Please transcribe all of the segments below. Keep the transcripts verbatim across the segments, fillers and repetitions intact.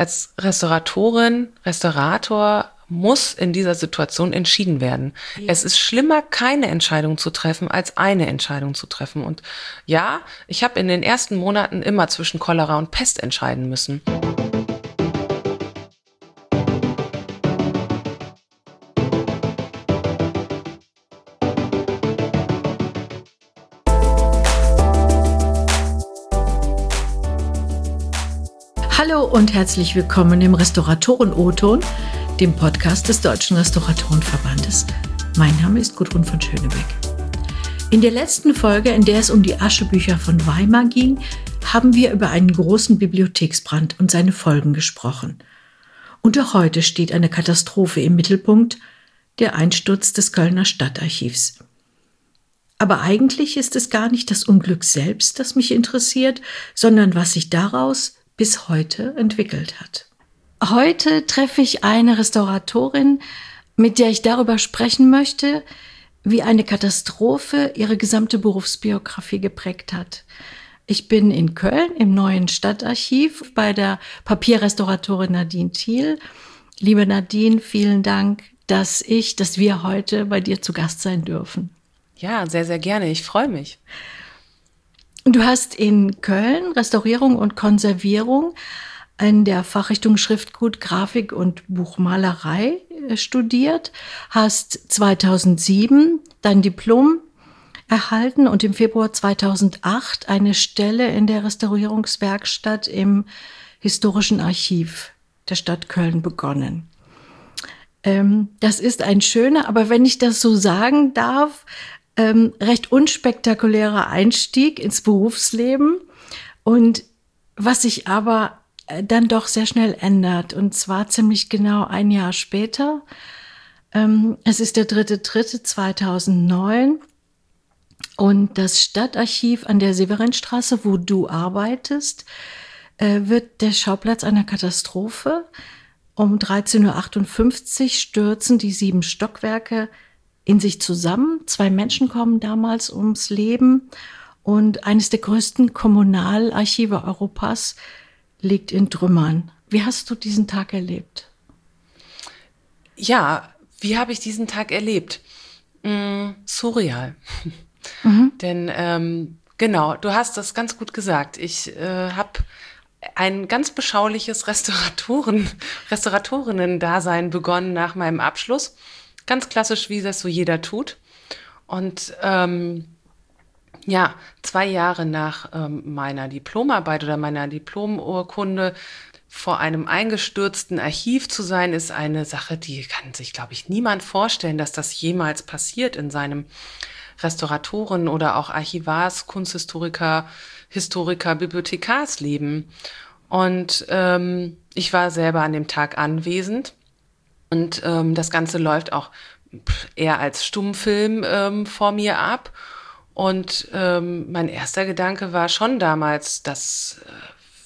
als Restauratorin, Restaurator muss in dieser Situation entschieden werden. Ja. Es ist schlimmer, keine Entscheidung zu treffen, als eine Entscheidung zu treffen. Und ja, ich habe in den ersten Monaten immer zwischen Cholera und Pest entscheiden müssen. Hallo und herzlich willkommen im Restauratoren-O-Ton, dem Podcast des Deutschen Restauratorenverbandes. Mein Name ist Gudrun von Schönebeck. In der letzten Folge, in der es um die Aschebücher von Weimar ging, haben wir über einen großen Bibliotheksbrand und seine Folgen gesprochen. Und auch heute steht eine Katastrophe im Mittelpunkt, der Einsturz des Kölner Stadtarchivs. Aber eigentlich ist es gar nicht das Unglück selbst, das mich interessiert, sondern was sich daraus bis heute entwickelt hat. Heute treffe ich eine Restauratorin, mit der ich darüber sprechen möchte, wie eine Katastrophe ihre gesamte Berufsbiografie geprägt hat. Ich bin in Köln im neuen Stadtarchiv bei der Papierrestauratorin Nadine Thiel. Liebe Nadine, vielen Dank, dass ich, dass wir heute bei dir zu Gast sein dürfen. Ja, sehr, sehr gerne. Ich freue mich. Du hast in Köln Restaurierung und Konservierung in der Fachrichtung Schriftgut, Grafik und Buchmalerei studiert, hast zweitausendsieben dein Diplom erhalten und im Februar zweitausendacht eine Stelle in der Restaurierungswerkstatt im Historischen Archiv der Stadt Köln begonnen. Das ist ein schöner, aber wenn ich das so sagen darf, Ähm, recht unspektakulärer Einstieg ins Berufsleben und was sich aber äh, dann doch sehr schnell ändert, und zwar ziemlich genau ein Jahr später. Ähm, es ist der dritte dritte zweitausendneun und das Stadtarchiv an der Severinstraße, wo du arbeitest, äh, wird der Schauplatz einer Katastrophe. Um dreizehn Uhr achtundfünfzig stürzen die sieben Stockwerke in sich zusammen. Zwei Menschen kommen damals ums Leben und eines der größten Kommunalarchive Europas liegt in Trümmern. Wie hast du diesen Tag erlebt? Ja, wie habe ich diesen Tag erlebt? Mm, surreal. Mhm. Denn ähm, genau, du hast das ganz gut gesagt. Ich äh, habe ein ganz beschauliches Restauratoren, Restauratorinnen-Dasein begonnen nach meinem Abschluss. Ganz klassisch, wie das so jeder tut. Und ähm, ja, zwei Jahre nach ähm, meiner Diplomarbeit oder meiner Diplomurkunde vor einem eingestürzten Archiv zu sein, ist eine Sache, die kann sich, glaube ich, niemand vorstellen, dass das jemals passiert in seinem Restauratoren- oder auch Archivars-, Kunsthistoriker-, Historiker-, Bibliothekarsleben. Und ähm, ich war selber an dem Tag anwesend. Und ähm, das Ganze läuft auch eher als Stummfilm ähm, vor mir ab. Und ähm, mein erster Gedanke war schon damals, dass äh,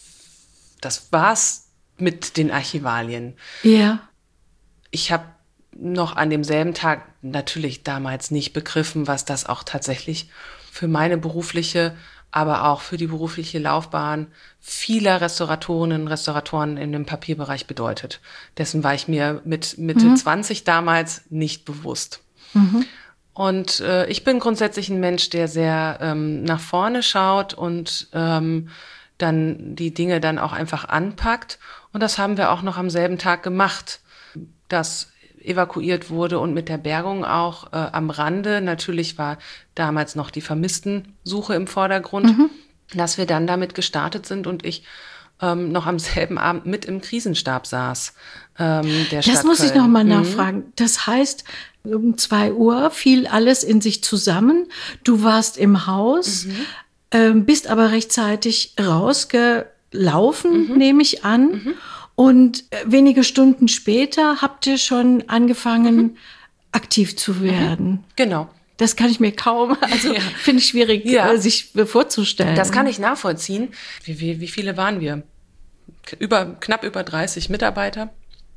das war's mit den Archivalien. Ja. Ich habe noch an demselben Tag natürlich damals nicht begriffen, was das auch tatsächlich für meine berufliche, aber auch für die berufliche Laufbahn vieler Restauratorinnen und Restauratoren in dem Papierbereich bedeutet. Dessen war ich mir mit Mitte mhm. zwanzig damals nicht bewusst. Mhm. Und äh, ich bin grundsätzlich ein Mensch, der sehr ähm, nach vorne schaut und ähm, dann die Dinge dann auch einfach anpackt. Und das haben wir auch noch am selben Tag gemacht, dass evakuiert wurde und mit der Bergung auch äh, am Rande. Natürlich war damals noch die Vermisstensuche im Vordergrund, mhm. dass wir dann damit gestartet sind und ich ähm, noch am selben Abend mit im Krisenstab saß. Ähm, der Stadt das muss Köln. Ich noch mal mhm. nachfragen. Das heißt, um zwei Uhr fiel alles in sich zusammen. Du warst im Haus, mhm. ähm, bist aber rechtzeitig rausgelaufen, mhm. nehme ich an. Mhm. Und wenige Stunden später habt ihr schon angefangen, mhm. aktiv zu werden. Mhm. Genau. Das kann ich mir kaum, also ja. finde ich schwierig, ja. sich vorzustellen. Das kann ich nachvollziehen. Wie, wie, wie viele waren wir? Über, knapp über dreißig Mitarbeiter.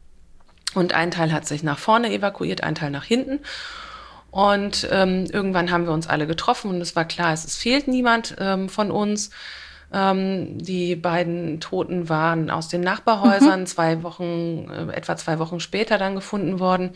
Und ein Teil hat sich nach vorne evakuiert, ein Teil nach hinten. Und ähm, irgendwann haben wir uns alle getroffen und es war klar, es, es fehlt niemand ähm, von uns. Ähm, die beiden Toten waren aus den Nachbarhäusern, mhm. zwei Wochen, äh, etwa zwei Wochen später dann gefunden worden.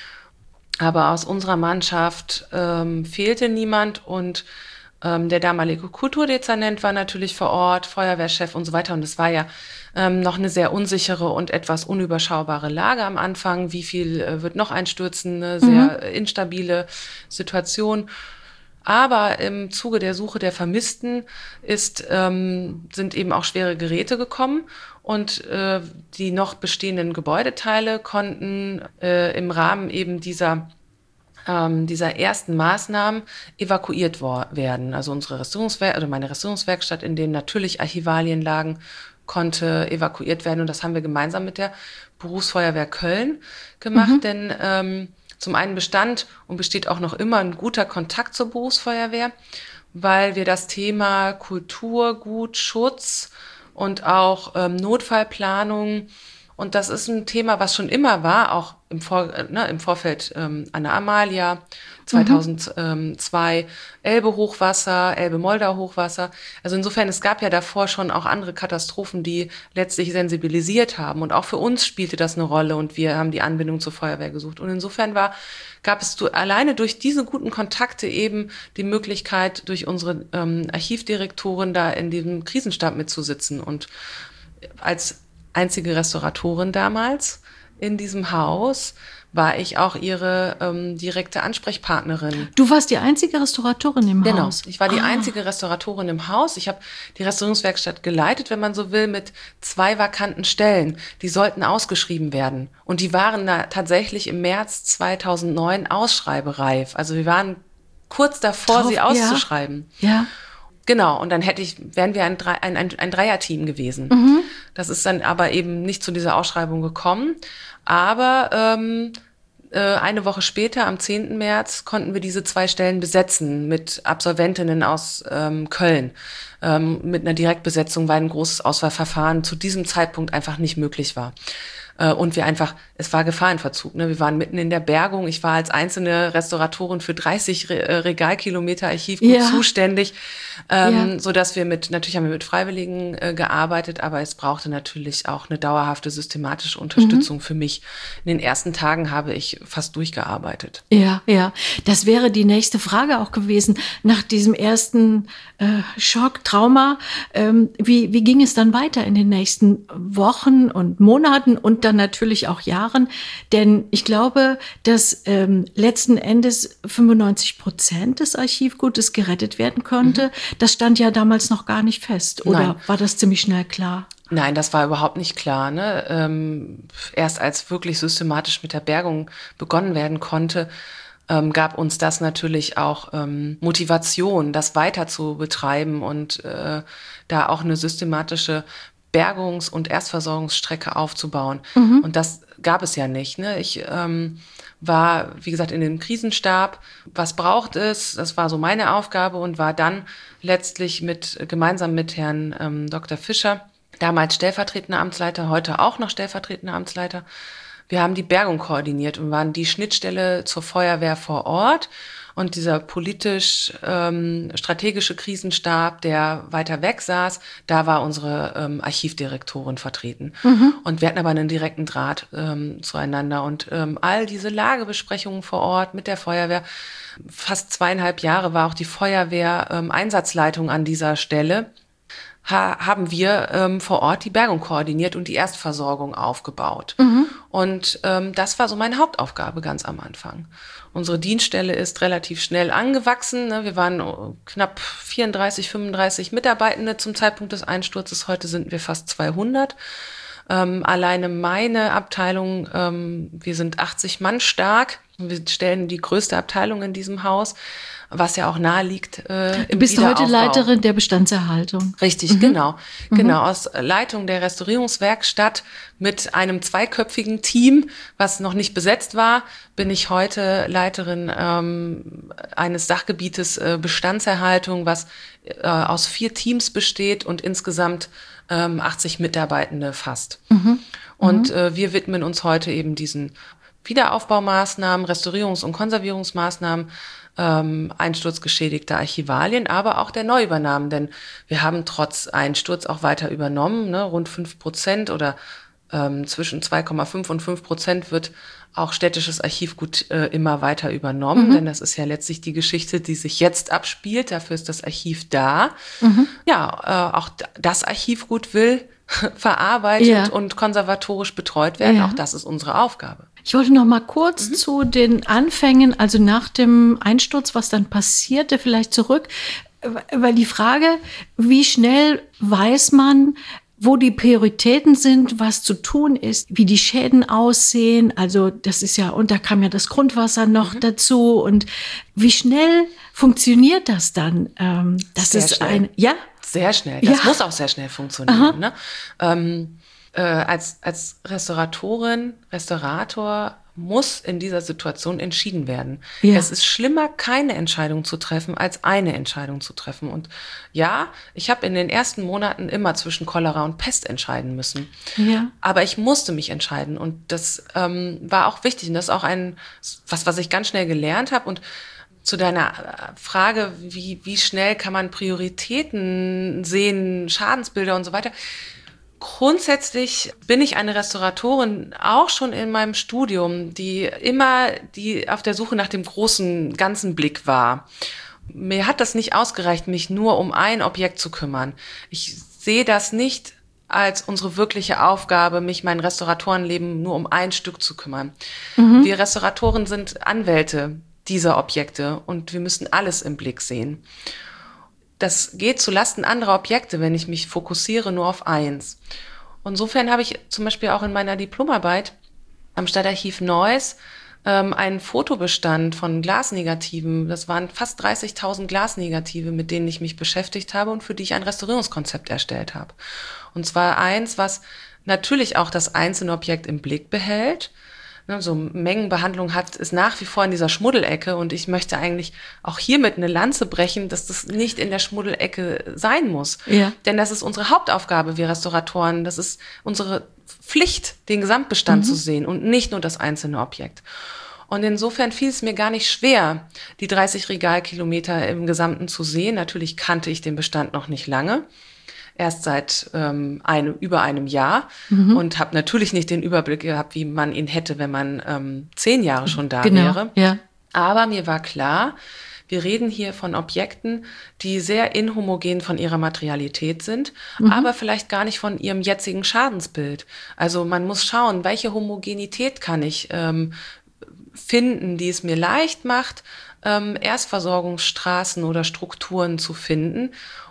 Aber aus unserer Mannschaft ähm, fehlte niemand und ähm, der damalige Kulturdezernent war natürlich vor Ort, Feuerwehrchef und so weiter. Und es war ja ähm, noch eine sehr unsichere und etwas unüberschaubare Lage am Anfang. Wie viel äh, wird noch einstürzen? Eine sehr mhm. instabile Situation. Aber im Zuge der Suche der Vermissten ist, ähm, sind eben auch schwere Geräte gekommen und äh, die noch bestehenden Gebäudeteile konnten äh, im Rahmen eben dieser, ähm, dieser ersten Maßnahmen evakuiert wo- werden. Also unsere Restaurierungswerk- oder meine Restaurierungswerkstatt, in denen natürlich Archivalien lagen, konnte evakuiert werden. Und das haben wir gemeinsam mit der Berufsfeuerwehr Köln gemacht, mhm. denn ähm, zum einen bestand und besteht auch noch immer ein guter Kontakt zur Berufsfeuerwehr, weil wir das Thema Kulturgutschutz und auch ähm, Notfallplanung, und das ist ein Thema, was schon immer war, auch im, Vor, äh, ne, im Vorfeld ähm, an der Amalia, zweitausendzwei, mhm. Elbe-Hochwasser, Elbe-Moldau-Hochwasser. Also insofern, es gab ja davor schon auch andere Katastrophen, die letztlich sensibilisiert haben. Und auch für uns spielte das eine Rolle und wir haben die Anbindung zur Feuerwehr gesucht. Und insofern war, gab es du, alleine durch diese guten Kontakte eben die Möglichkeit, durch unsere ähm, Archivdirektorin da in diesem Krisenstab mitzusitzen. Und als einzige Restauratorin damals in diesem Haus war ich auch ihre ähm, direkte Ansprechpartnerin. Du warst die einzige Restauratorin im genau. Haus? Genau, ich war die ah. einzige Restauratorin im Haus. Ich habe die Restaurierungswerkstatt geleitet, wenn man so will, mit zwei vakanten Stellen. Die sollten ausgeschrieben werden. Und die waren da tatsächlich im März zweitausendneun ausschreibereif. Also wir waren kurz davor, Drauf, sie auszuschreiben. Ja. ja. Genau, und dann hätte ich, wären wir ein, ein, ein, ein Dreierteam gewesen. Mhm. Das ist dann aber eben nicht zu dieser Ausschreibung gekommen. Aber ähm, äh, eine Woche später, am zehnten März, konnten wir diese zwei Stellen besetzen mit Absolventinnen aus ähm, Köln. Ähm, mit einer Direktbesetzung, weil ein großes Auswahlverfahren zu diesem Zeitpunkt einfach nicht möglich war. Und wir einfach, es war Gefahrenverzug, ne? Wir waren mitten in der Bergung. Ich war als einzelne Restauratorin für dreißig Re- Regalkilometer Archivgut ja. zuständig, ähm, ja. so dass wir mit, natürlich haben wir mit Freiwilligen äh, gearbeitet, aber es brauchte natürlich auch eine dauerhafte systematische Unterstützung mhm. für mich. In den ersten Tagen habe ich fast durchgearbeitet. Ja, ja. Das wäre die nächste Frage auch gewesen. Nach diesem ersten äh, Schock, Trauma, ähm, wie, wie ging es dann weiter in den nächsten Wochen und Monaten und dann natürlich auch Jahren, denn ich glaube, dass ähm, letzten Endes fünfundneunzig Prozent des Archivgutes gerettet werden konnte. Mhm. Das stand ja damals noch gar nicht fest, oder Nein. war das ziemlich schnell klar? Nein, das war überhaupt nicht klar. Ne? Ähm, erst als wirklich systematisch mit der Bergung begonnen werden konnte, ähm, gab uns das natürlich auch ähm, Motivation, das weiter zu betreiben und äh, da auch eine systematische Bergungs- und Erstversorgungsstrecke aufzubauen. Mhm. Und das gab es ja nicht. Ne? Ich ähm, war, wie gesagt, in dem Krisenstab. Was braucht es? Das war so meine Aufgabe und war dann letztlich mit gemeinsam mit Herrn ähm, Doktor Fischer, damals stellvertretender Amtsleiter, heute auch noch stellvertretender Amtsleiter. Wir haben die Bergung koordiniert und waren die Schnittstelle zur Feuerwehr vor Ort. Und dieser politisch ähm, strategische Krisenstab, der weiter weg saß, da war unsere ähm, Archivdirektorin vertreten. Mhm. Und wir hatten aber einen direkten Draht ähm, zueinander. Und ähm, all diese Lagebesprechungen vor Ort mit der Feuerwehr, fast zweieinhalb Jahre war auch die Feuerwehr ähm, Einsatzleitung an dieser Stelle, ha- haben wir ähm, vor Ort die Bergung koordiniert und die Erstversorgung aufgebaut. Mhm. Und ähm, das war so meine Hauptaufgabe ganz am Anfang. Unsere Dienststelle ist relativ schnell angewachsen. Ne? Wir waren knapp vierunddreißig, fünfunddreißig Mitarbeitende zum Zeitpunkt des Einsturzes. Heute sind wir fast zweihundert. Ähm, alleine meine Abteilung, ähm, wir sind achtzig Mann stark. Wir stellen die größte Abteilung in diesem Haus, was ja auch nahe liegt. Äh, du bist heute Leiterin der Bestandserhaltung. Richtig, mhm. genau. Mhm. Genau, aus Leitung der Restaurierungswerkstatt mit einem zweiköpfigen Team, was noch nicht besetzt war, bin ich heute Leiterin ähm, eines Sachgebietes äh, Bestandserhaltung, was äh, aus vier Teams besteht und insgesamt ähm, achtzig Mitarbeitende fasst. Mhm. Und mhm. äh, wir widmen uns heute eben diesen Wiederaufbaumaßnahmen, Restaurierungs- und Konservierungsmaßnahmen ähm, einsturzgeschädigter Archivalien, aber auch der Neuübernahmen. Denn wir haben trotz Einsturz auch weiter übernommen, ne? Rund fünf Prozent oder ähm, zwischen zwei Komma fünf und fünf Prozent wird auch städtisches Archivgut äh, immer weiter übernommen, mhm. denn das ist ja letztlich die Geschichte, die sich jetzt abspielt. Dafür ist das Archiv da. Mhm. Ja, äh, auch das Archivgut will verarbeitet ja. und konservatorisch betreut werden. Ja. Auch das ist unsere Aufgabe. Ich wollte noch mal kurz mhm. zu den Anfängen, also nach dem Einsturz, was dann passierte, vielleicht zurück. Weil die Frage, wie schnell weiß man, wo die Prioritäten sind, was zu tun ist, wie die Schäden aussehen. Also das ist ja, und da kam ja das Grundwasser noch mhm. dazu. Und wie schnell funktioniert das dann? Ähm, das Sehr ist schnell. ein, ja? Sehr schnell. Das ja. muss auch sehr schnell funktionieren. Ne? Ähm, äh, als, als Restauratorin, Restaurator muss in dieser Situation entschieden werden. Ja. Es ist schlimmer, keine Entscheidung zu treffen, als eine Entscheidung zu treffen. Und ja, ich habe in den ersten Monaten immer zwischen Cholera und Pest entscheiden müssen. Ja. Aber ich musste mich entscheiden. Und das ähm, war auch wichtig. Und das ist auch ein, was, was ich ganz schnell gelernt habe. Und zu deiner Frage, wie, wie schnell kann man Prioritäten sehen, Schadensbilder und so weiter. Grundsätzlich bin ich eine Restauratorin, auch schon in meinem Studium, die immer die auf der Suche nach dem großen, ganzen Blick war. Mir hat das nicht ausgereicht, mich nur um ein Objekt zu kümmern. Ich sehe das nicht als unsere wirkliche Aufgabe, mich mein Restauratorenleben nur um ein Stück zu kümmern. Mhm. Wir Restauratoren sind Anwälte dieser Objekte und wir müssen alles im Blick sehen. Das geht zu Lasten anderer Objekte, wenn ich mich fokussiere nur auf eins. Insofern habe ich zum Beispiel auch in meiner Diplomarbeit am Stadtarchiv Neuss ähm, einen Fotobestand von Glasnegativen. Das waren fast dreißigtausend Glasnegative, mit denen ich mich beschäftigt habe und für die ich ein Restaurierungskonzept erstellt habe. Und zwar eins, was natürlich auch das einzelne Objekt im Blick behält. So Mengenbehandlung hat, ist nach wie vor in dieser Schmuddelecke und ich möchte eigentlich auch hiermit eine Lanze brechen, dass das nicht in der Schmuddelecke sein muss. Ja. Denn das ist unsere Hauptaufgabe, wir Restauratoren. Das ist unsere Pflicht, den Gesamtbestand mhm. zu sehen und nicht nur das einzelne Objekt. Und insofern fiel es mir gar nicht schwer, die dreißig Regalkilometer im Gesamten zu sehen. Natürlich kannte ich den Bestand noch nicht lange. Erst seit ähm, einem, über einem Jahr mhm. und habe natürlich nicht den Überblick gehabt, wie man ihn hätte, wenn man ähm, zehn Jahre schon da genau. wäre. Ja. Aber mir war klar, wir reden hier von Objekten, die sehr inhomogen von ihrer Materialität sind, mhm. aber vielleicht gar nicht von ihrem jetzigen Schadensbild. Also man muss schauen, welche Homogenität kann ich ähm, finden, die es mir leicht macht, ähm, Erstversorgungsstraßen oder Strukturen zu finden,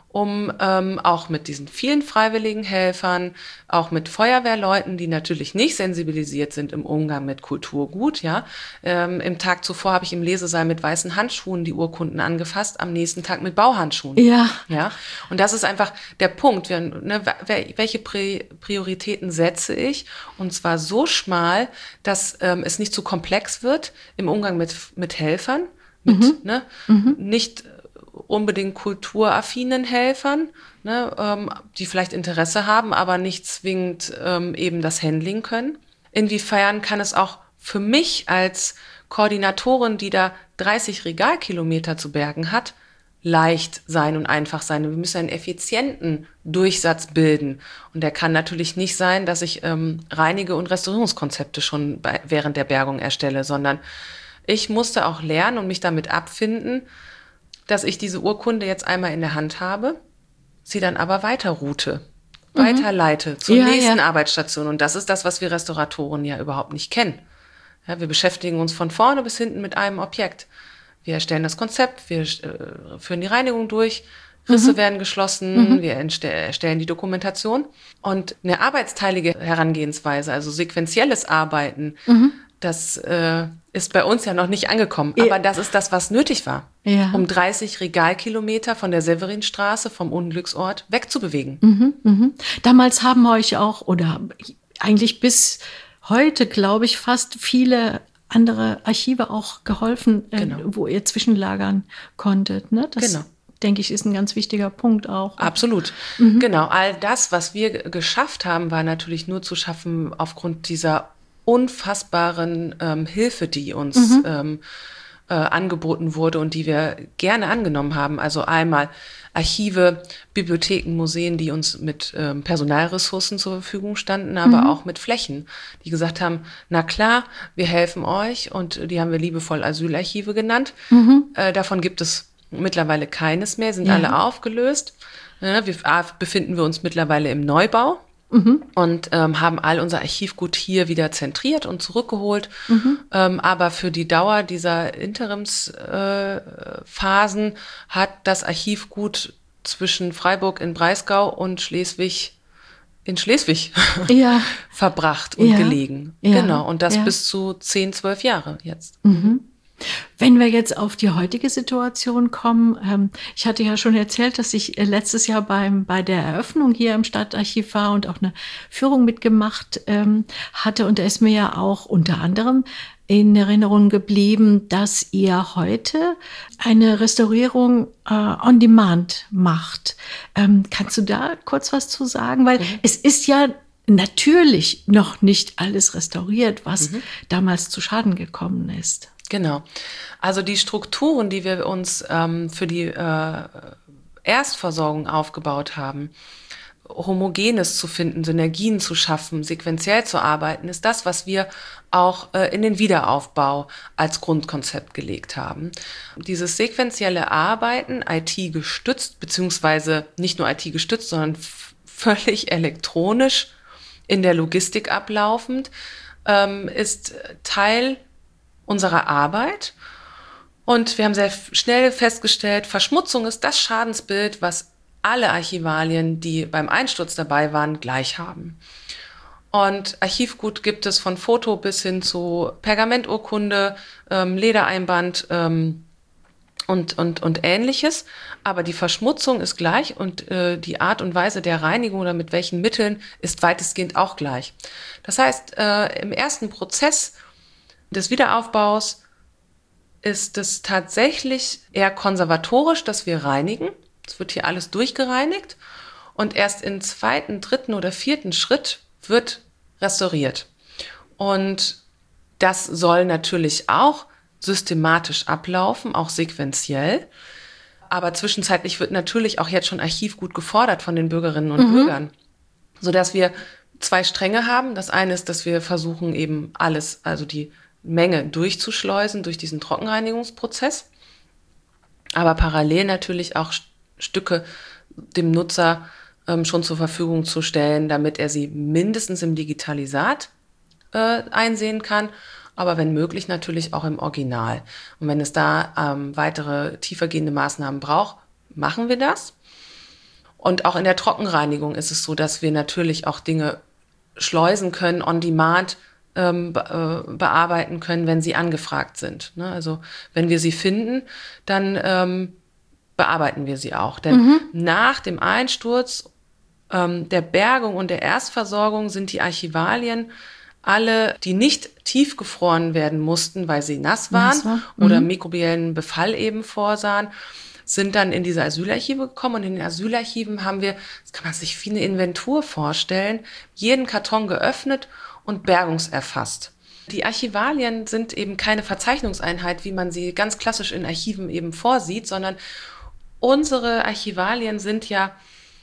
um ähm, auch mit diesen vielen freiwilligen Helfern, auch mit Feuerwehrleuten, die natürlich nicht sensibilisiert sind im Umgang mit Kulturgut, ja. Ähm, im Tag zuvor habe ich im Lesesaal mit weißen Handschuhen die Urkunden angefasst, am nächsten Tag mit Bauhandschuhen. Ja. Ja. Und das ist einfach der Punkt. Wir, ne, welche Prioritäten setze ich? Und zwar so schmal, dass ähm, es nicht zu komplex wird im Umgang mit, mit Helfern, mit, mhm. ne, mhm. nicht unbedingt kulturaffinen Helfern, ne, ähm, die vielleicht Interesse haben, aber nicht zwingend ähm, eben das Handling können. Inwiefern kann es auch für mich als Koordinatorin, die da dreißig Regalkilometer zu bergen hat, leicht sein und einfach sein. Wir müssen einen effizienten Durchsatz bilden. Und der kann natürlich nicht sein, dass ich ähm, Reinige- und Restaurierungskonzepte schon bei, während der Bergung erstelle, sondern ich musste auch lernen und mich damit abfinden, dass ich diese Urkunde jetzt einmal in der Hand habe, sie dann aber weiterroute, mhm. weiterleite zur ja, nächsten ja. Arbeitsstation. Und das ist das, was wir Restauratoren ja überhaupt nicht kennen. Ja, wir beschäftigen uns von vorne bis hinten mit einem Objekt. Wir erstellen das Konzept, wir äh, führen die Reinigung durch, Risse mhm. werden geschlossen, mhm. wir erstellen die Dokumentation. Und eine arbeitsteilige Herangehensweise, also sequenzielles Arbeiten, mhm. das äh, ist bei uns ja noch nicht angekommen. Aber das ist das, was nötig war, ja. um dreißig Regalkilometer von der Severinstraße, vom Unglücksort, wegzubewegen. Mhm, mhm. Damals haben euch auch, oder eigentlich bis heute, glaube ich, fast viele andere Archive auch geholfen, genau. äh, wo ihr zwischenlagern konntet. Ne? Das, genau. denke ich, ist ein ganz wichtiger Punkt auch. Absolut. Mhm. Genau. All das, was wir g- geschafft haben, war natürlich nur zu schaffen aufgrund dieser unfassbaren ähm, Hilfe, die uns mhm. ähm, äh, angeboten wurde und die wir gerne angenommen haben. Also einmal Archive, Bibliotheken, Museen, die uns mit ähm, Personalressourcen zur Verfügung standen, aber mhm. auch mit Flächen, die gesagt haben, na klar, wir helfen euch, und die haben wir liebevoll Asylarchive genannt. Mhm. Äh, davon gibt es mittlerweile keines mehr, sind ja. alle aufgelöst. Ja, wir A, befinden wir uns mittlerweile im Neubau. Mhm. Und ähm, haben all unser Archivgut hier wieder zentriert und zurückgeholt. Mhm. Ähm, aber für die Dauer dieser Interimsphasen äh, hat das Archivgut zwischen Freiburg in Breisgau und Schleswig in Schleswig ja. verbracht und ja. gelegen. Ja. Genau. Und das ja. bis zu zehn, zwölf Jahre jetzt. Mhm. Wenn wir jetzt auf die heutige Situation kommen, ähm, ich hatte ja schon erzählt, dass ich äh, letztes Jahr beim, bei der Eröffnung hier im Stadtarchiv war und auch eine Führung mitgemacht ähm, hatte. Und da ist mir ja auch unter anderem in Erinnerung geblieben, dass ihr heute eine Restaurierung äh, on demand macht. Ähm, kannst du da kurz was zu sagen? Weil mhm. es ist ja natürlich noch nicht alles restauriert, was mhm. damals zu Schaden gekommen ist. Genau. Also die Strukturen, die wir uns ähm, für die äh, Erstversorgung aufgebaut haben, Homogenes zu finden, Synergien zu schaffen, sequenziell zu arbeiten, ist das, was wir auch äh, in den Wiederaufbau als Grundkonzept gelegt haben. Dieses sequenzielle Arbeiten, I T-gestützt, beziehungsweise nicht nur I T-gestützt, sondern f- völlig elektronisch in der Logistik ablaufend, ähm, ist Teil unserer Arbeit. Und wir haben sehr schnell festgestellt, Verschmutzung ist das Schadensbild, was alle Archivalien, die beim Einsturz dabei waren, gleich haben. Und Archivgut gibt es von Foto bis hin zu Pergamenturkunde, ähm, Ledereinband ähm, und, und, und Ähnliches. Aber die Verschmutzung ist gleich und äh, die Art und Weise der Reinigung oder mit welchen Mitteln ist weitestgehend auch gleich. Das heißt, äh, im ersten Prozess des Wiederaufbaus ist es tatsächlich eher konservatorisch, dass wir reinigen. Es wird hier alles durchgereinigt und erst im zweiten, dritten oder vierten Schritt wird restauriert. Und das soll natürlich auch systematisch ablaufen, auch sequenziell. Aber zwischenzeitlich wird natürlich auch jetzt schon Archivgut gefordert von den Bürgerinnen und mhm. Bürgern, sodass wir zwei Stränge haben. Das eine ist, dass wir versuchen eben alles, also die Menge durchzuschleusen durch diesen Trockenreinigungsprozess, aber parallel natürlich auch St- Stücke dem Nutzer ähm, schon zur Verfügung zu stellen, damit er sie mindestens im Digitalisat äh, einsehen kann, aber wenn möglich natürlich auch im Original. Und wenn es da ähm, weitere tiefergehende Maßnahmen braucht, machen wir das. Und auch in der Trockenreinigung ist es so, dass wir natürlich auch Dinge schleusen können, on demand Ähm, be- äh, bearbeiten können, wenn sie angefragt sind. Ne? Also wenn wir sie finden, dann ähm, bearbeiten wir sie auch. Denn mhm. nach dem Einsturz ähm, der Bergung und der Erstversorgung sind die Archivalien alle, die nicht tiefgefroren werden mussten, weil sie nass waren nass war. mhm. oder mikrobiellen Befall eben vorsahen, sind dann in diese Asylarchive gekommen. Und in den Asylarchiven haben wir, das kann man sich wie eine Inventur vorstellen, jeden Karton geöffnet und bergungserfasst. Die Archivalien sind eben keine Verzeichnungseinheit, wie man sie ganz klassisch in Archiven eben vorsieht, sondern unsere Archivalien sind ja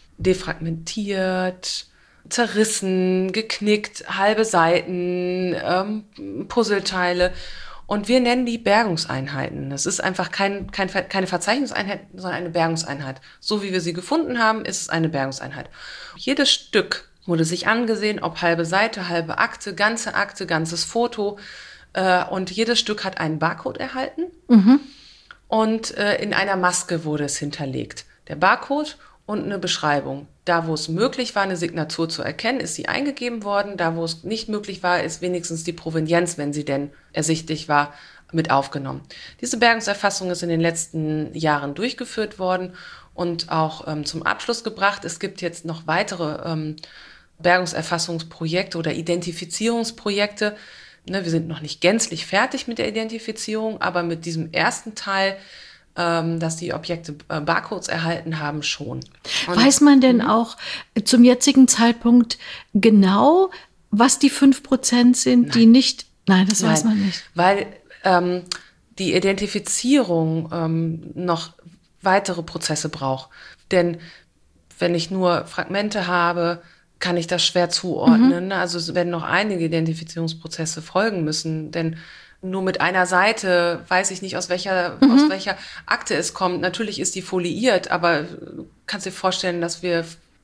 defragmentiert, zerrissen, geknickt, halbe Seiten, ähm, Puzzleteile. Und wir nennen die Bergungseinheiten. Das ist einfach kein, kein, keine Verzeichnungseinheit, sondern eine Bergungseinheit. So wie wir sie gefunden haben, ist es eine Bergungseinheit. Jedes Stück wurde sich angesehen, ob halbe Seite, halbe Akte, ganze Akte, ganzes Foto. Äh, und jedes Stück hat einen Barcode erhalten. Mhm. Und äh, in einer Maske wurde es hinterlegt. Der Barcode und eine Beschreibung. Da, wo es möglich war, eine Signatur zu erkennen, ist sie eingegeben worden. Da, wo es nicht möglich war, ist wenigstens die Provenienz, wenn sie denn ersichtlich war, mit aufgenommen. Diese Bergungserfassung ist in den letzten Jahren durchgeführt worden und auch ähm, zum Abschluss gebracht. Es gibt jetzt noch weitere ähm, Bergungserfassungsprojekte oder Identifizierungsprojekte. Ne, wir sind noch nicht gänzlich fertig mit der Identifizierung, aber mit diesem ersten Teil, ähm, dass die Objekte äh, Barcodes erhalten haben, schon. Und weiß man denn m- auch zum jetzigen Zeitpunkt genau, was die fünf Prozent sind, Nein. die nicht... Nein, das Nein, weiß man nicht. Weil ähm, die Identifizierung ähm, noch weitere Prozesse braucht. Denn wenn ich nur Fragmente habe, kann ich das schwer zuordnen. Mhm. Also es werden noch einige Identifizierungsprozesse folgen müssen, denn nur mit einer Seite weiß ich nicht, aus welcher, mhm. aus welcher Akte es kommt. Natürlich ist die foliiert, aber du kannst dir vorstellen, dass wir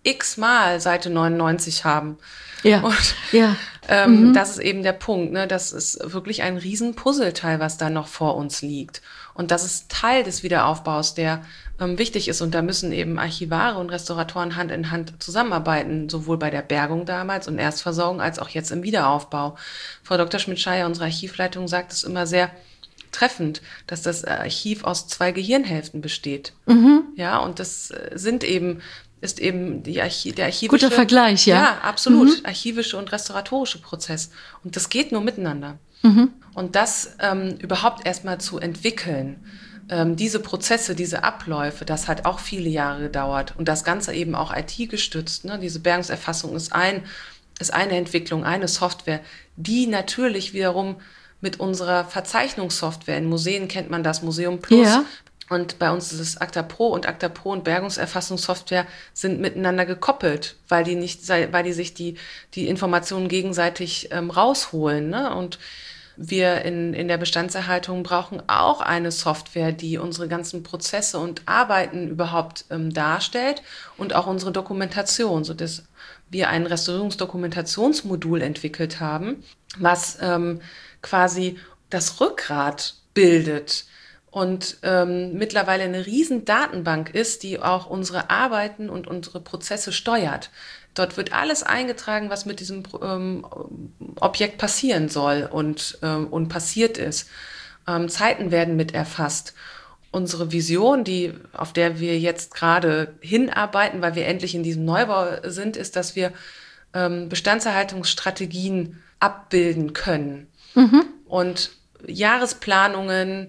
x-mal Seite neunundneunzig haben. Ja, und, ja. Ähm, mhm. Das ist eben der Punkt, ne? Das ist wirklich ein riesen Puzzleteil, was da noch vor uns liegt. Und das ist Teil des Wiederaufbaus, der ähm, wichtig ist. Und da müssen eben Archivare und Restauratoren Hand in Hand zusammenarbeiten, sowohl bei der Bergung damals und Erstversorgung als auch jetzt im Wiederaufbau. Frau Doktor Schmidt-Scheier, unsere Archivleitung, sagt es immer sehr treffend, dass das Archiv aus zwei Gehirnhälften besteht. Mhm. Ja, und das sind eben ist eben die Archi- der archivische... Guter Vergleich, ja. Ja, absolut. Mhm. Archivische und restauratorische Prozess. Und das geht nur miteinander. Mhm. Und das ähm, überhaupt erstmal zu entwickeln, ähm, diese Prozesse, diese Abläufe, das hat auch viele Jahre gedauert. Und das Ganze eben auch I T gestützt. Ne? Diese Bergungserfassung ist, ein, ist eine Entwicklung, eine Software, die natürlich wiederum mit unserer Verzeichnungssoftware, in Museen kennt man das, Museum Plus, ja. Und bei uns ist es Acta Pro und Acta Pro und Bergungserfassungssoftware sind miteinander gekoppelt, weil die nicht, weil die sich die, die Informationen gegenseitig ähm, rausholen, ne? Und wir in, in der Bestandserhaltung brauchen auch eine Software, die unsere ganzen Prozesse und Arbeiten überhaupt ähm, darstellt und auch unsere Dokumentation, sodass wir ein Restaurierungsdokumentationsmodul entwickelt haben, was ähm, quasi das Rückgrat bildet. Und ähm, mittlerweile eine riesen Datenbank ist, die auch unsere Arbeiten und unsere Prozesse steuert. Dort wird alles eingetragen, was mit diesem ähm, Objekt passieren soll und, ähm, und passiert ist. Ähm, Zeiten werden mit erfasst. Unsere Vision, die, auf der wir jetzt gerade hinarbeiten, weil wir endlich in diesem Neubau sind, ist, dass wir ähm, Bestandserhaltungsstrategien abbilden können. Mhm. Und Jahresplanungen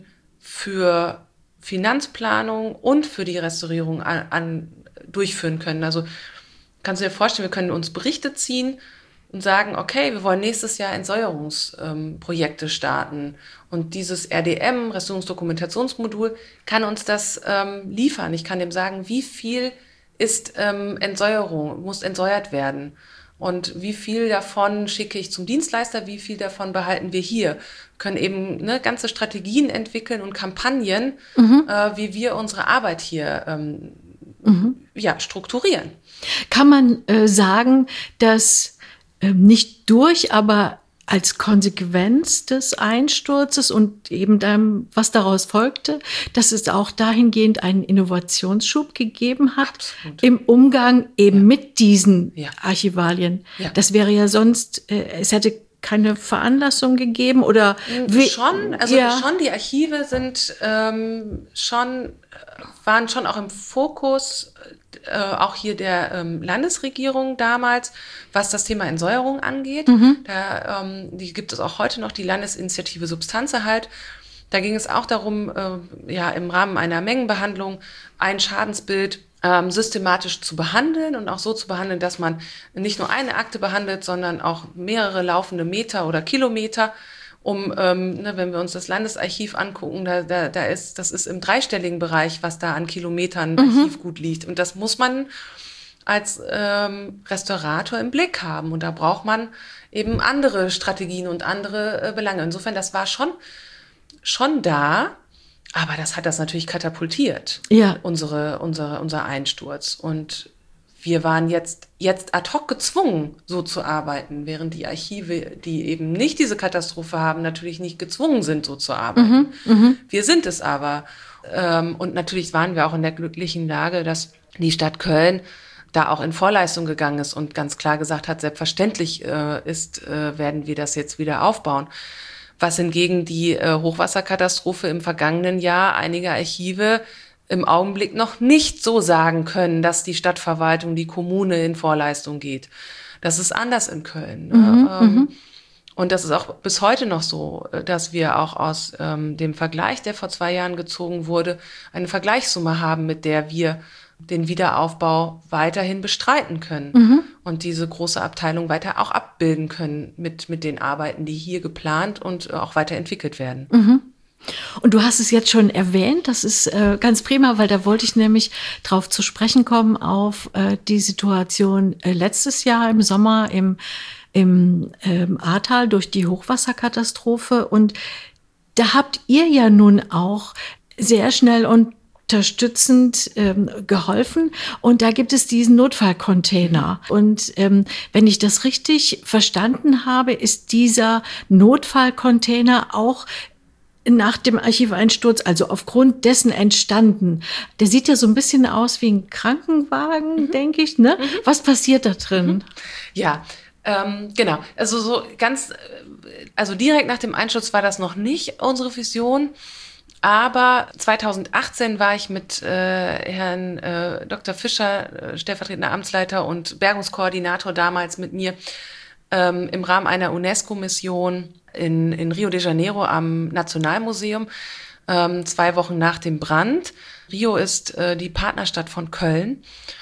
für Finanzplanung und für die Restaurierung an, an, durchführen können. Also kannst du dir vorstellen, wir können uns Berichte ziehen und sagen, okay, wir wollen nächstes Jahr Entsäuerungsprojekte ähm, starten. Und dieses R D M, Restaurierungsdokumentationsmodul, kann uns das ähm, liefern. Ich kann dem sagen, wie viel ist ähm, Entsäuerung, muss entsäuert werden. Und wie viel davon schicke ich zum Dienstleister, wie viel davon behalten wir hier? Wir können eben ne, ganze Strategien entwickeln und Kampagnen, mhm. äh, wie wir unsere Arbeit hier ähm, mhm. ja, strukturieren. Kann man äh, sagen, dass äh, nicht durch, aber als Konsequenz des Einsturzes und eben dann, was daraus folgte, dass es auch dahingehend einen Innovationsschub gegeben hat Absolut. Im Umgang eben ja. mit diesen ja. Archivalien. Ja. Das wäre ja sonst, äh, es hätte keine Veranlassung gegeben oder wie, schon, also ja. schon die Archive sind ähm, schon waren schon auch im Fokus äh, auch hier der ähm, Landesregierung damals, was das Thema Entsäuerung angeht. Mhm. Da ähm, die gibt es auch heute noch, die Landesinitiative Substanzerhalt. Da ging es auch darum, äh, ja im Rahmen einer Mengenbehandlung ein Schadensbild ähm, systematisch zu behandeln und auch so zu behandeln, dass man nicht nur eine Akte behandelt, sondern auch mehrere laufende Meter oder Kilometer. Um, ähm, ne, wenn wir uns das Landesarchiv angucken, da, da, da ist, das ist im dreistelligen Bereich, was da an Kilometern mhm. Archivgut liegt. Und das muss man als ähm, Restaurator im Blick haben. Und da braucht man eben andere Strategien und andere äh, Belange. Insofern, das war schon, schon da, aber das hat das natürlich katapultiert, ja. unsere, unsere, unser Einsturz. Und wir waren jetzt, jetzt ad hoc gezwungen, so zu arbeiten, während die Archive, die eben nicht diese Katastrophe haben, natürlich nicht gezwungen sind, so zu arbeiten. Mhm, wir sind es aber. Und natürlich waren wir auch in der glücklichen Lage, dass die Stadt Köln da auch in Vorleistung gegangen ist und ganz klar gesagt hat, selbstverständlich ist, werden wir das jetzt wieder aufbauen. Was hingegen die Hochwasserkatastrophe im vergangenen Jahr einige Archive im Augenblick noch nicht so sagen können, dass die Stadtverwaltung, die Kommune in Vorleistung geht. Das ist anders in Köln. Ne? Mhm, ähm, und das ist auch bis heute noch so, dass wir auch aus ähm, dem Vergleich, der vor zwei Jahren gezogen wurde, eine Vergleichssumme haben, mit der wir den Wiederaufbau weiterhin bestreiten können mhm. und diese große Abteilung weiter auch abbilden können mit, mit den Arbeiten, die hier geplant und auch weiterentwickelt werden. Mhm. Und du hast es jetzt schon erwähnt, das ist äh, ganz prima, weil da wollte ich nämlich drauf zu sprechen kommen, auf äh, die Situation äh, letztes Jahr im Sommer im, im ähm, Ahrtal durch die Hochwasserkatastrophe. Und da habt ihr ja nun auch sehr schnell und unterstützend ähm, geholfen. Und da gibt es diesen Notfallcontainer. Und ähm, wenn ich das richtig verstanden habe, ist dieser Notfallcontainer auch nach dem Archiveinsturz, also aufgrund dessen entstanden. Der sieht ja so ein bisschen aus wie ein Krankenwagen, mhm. denke ich. Ne? Mhm. Was passiert da drin? Mhm. Ja, ähm, genau. Also so ganz, also direkt nach dem Einsturz war das noch nicht unsere Vision. Aber zweitausendachtzehn war ich mit äh, Herrn äh, Doktor Fischer, äh, stellvertretender Amtsleiter und Bergungskoordinator damals mit mir, ähm, im Rahmen einer UNESCO-Mission in, in Rio de Janeiro am Nationalmuseum, ähm, zwei Wochen nach dem Brand. Rio ist äh, die Partnerstadt von Köln.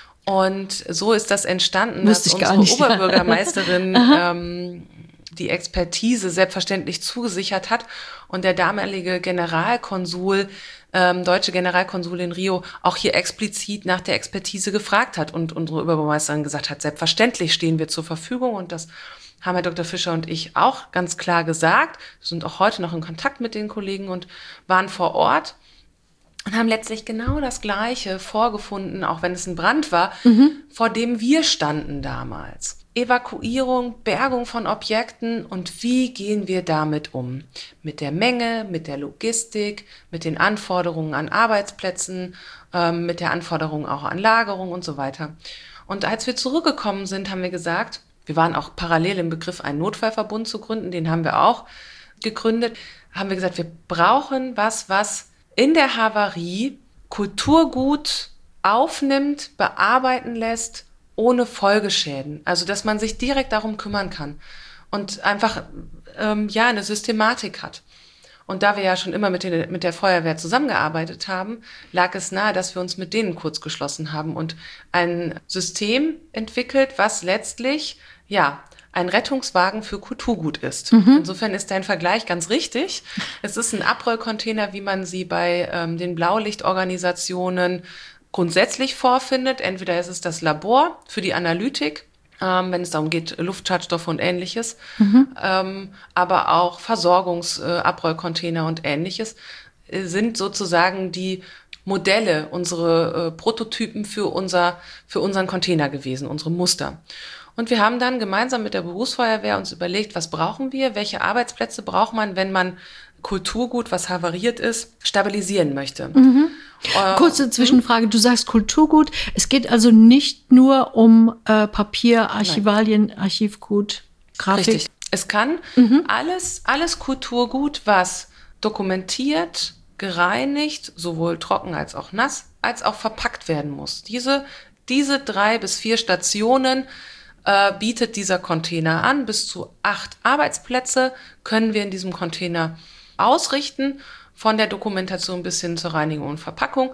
Und so ist das entstanden, Wusste dass ich gar unsere nicht. Oberbürgermeisterin ähm, die Expertise selbstverständlich zugesichert hat und der damalige Generalkonsul, ähm, deutsche Generalkonsul in Rio, auch hier explizit nach der Expertise gefragt hat und unsere Oberbürgermeisterin gesagt hat, selbstverständlich stehen wir zur Verfügung, und das haben Herr Doktor Fischer und ich auch ganz klar gesagt. Wir sind auch heute noch in Kontakt mit den Kollegen und waren vor Ort und haben letztlich genau das Gleiche vorgefunden, auch wenn es ein Brand war, mhm. vor dem wir standen damals. Evakuierung, Bergung von Objekten, und wie gehen wir damit um? Mit der Menge, mit der Logistik, mit den Anforderungen an Arbeitsplätzen, ähm, mit der Anforderung auch an Lagerung und so weiter. Und als wir zurückgekommen sind, haben wir gesagt, wir waren auch parallel im Begriff, einen Notfallverbund zu gründen, den haben wir auch gegründet, haben wir gesagt, wir brauchen was, was in der Havarie Kulturgut aufnimmt, bearbeiten lässt, ohne Folgeschäden. Also, dass man sich direkt darum kümmern kann und einfach, ähm, ja, eine Systematik hat. Und da wir ja schon immer mit, den, mit der Feuerwehr zusammengearbeitet haben, lag es nahe, dass wir uns mit denen kurz geschlossen haben und ein System entwickelt, was letztlich, ja, ein Rettungswagen für Kulturgut ist. Mhm. Insofern ist dein Vergleich ganz richtig. Es ist ein Abrollcontainer, wie man sie bei ähm, den Blaulichtorganisationen grundsätzlich vorfindet. Entweder ist es das Labor für die Analytik, ähm, wenn es darum geht, Luftschadstoffe und Ähnliches, mhm. ähm, aber auch Versorgungsabrollcontainer äh, und Ähnliches äh, sind sozusagen die Modelle, unsere äh, Prototypen für, unser, für unseren Container gewesen, unsere Muster. Und wir haben dann gemeinsam mit der Berufsfeuerwehr uns überlegt, was brauchen wir, welche Arbeitsplätze braucht man, wenn man Kulturgut, was havariert ist, stabilisieren möchte. Mhm. Äh, Kurze Zwischenfrage, du sagst Kulturgut. Es geht also nicht nur um äh, Papier, Archivalien, Nein. Archivgut, Grafik. Richtig. Es kann mhm. alles, alles Kulturgut, was dokumentiert, gereinigt, sowohl trocken als auch nass, als auch verpackt werden muss. Diese, diese drei bis vier Stationen äh, bietet dieser Container an. Bis zu acht Arbeitsplätze können wir in diesem Container ausrichten, von der Dokumentation bis hin zur Reinigung und Verpackung.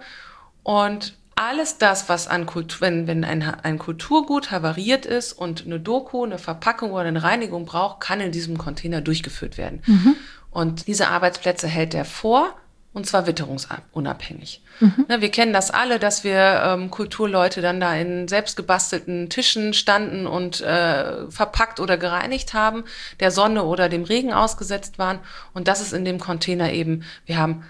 Und alles das, was an Kultur, wenn, wenn ein, ein Kulturgut havariert ist und eine Doku, eine Verpackung oder eine Reinigung braucht, kann in diesem Container durchgeführt werden. Mhm. Und diese Arbeitsplätze hält er vor, und zwar witterungsunabhängig. Mhm. Ne, wir kennen das alle, dass wir ähm, Kulturleute dann da in selbstgebastelten Tischen standen und äh, verpackt oder gereinigt haben, der Sonne oder dem Regen ausgesetzt waren. Und das ist in dem Container eben, wir haben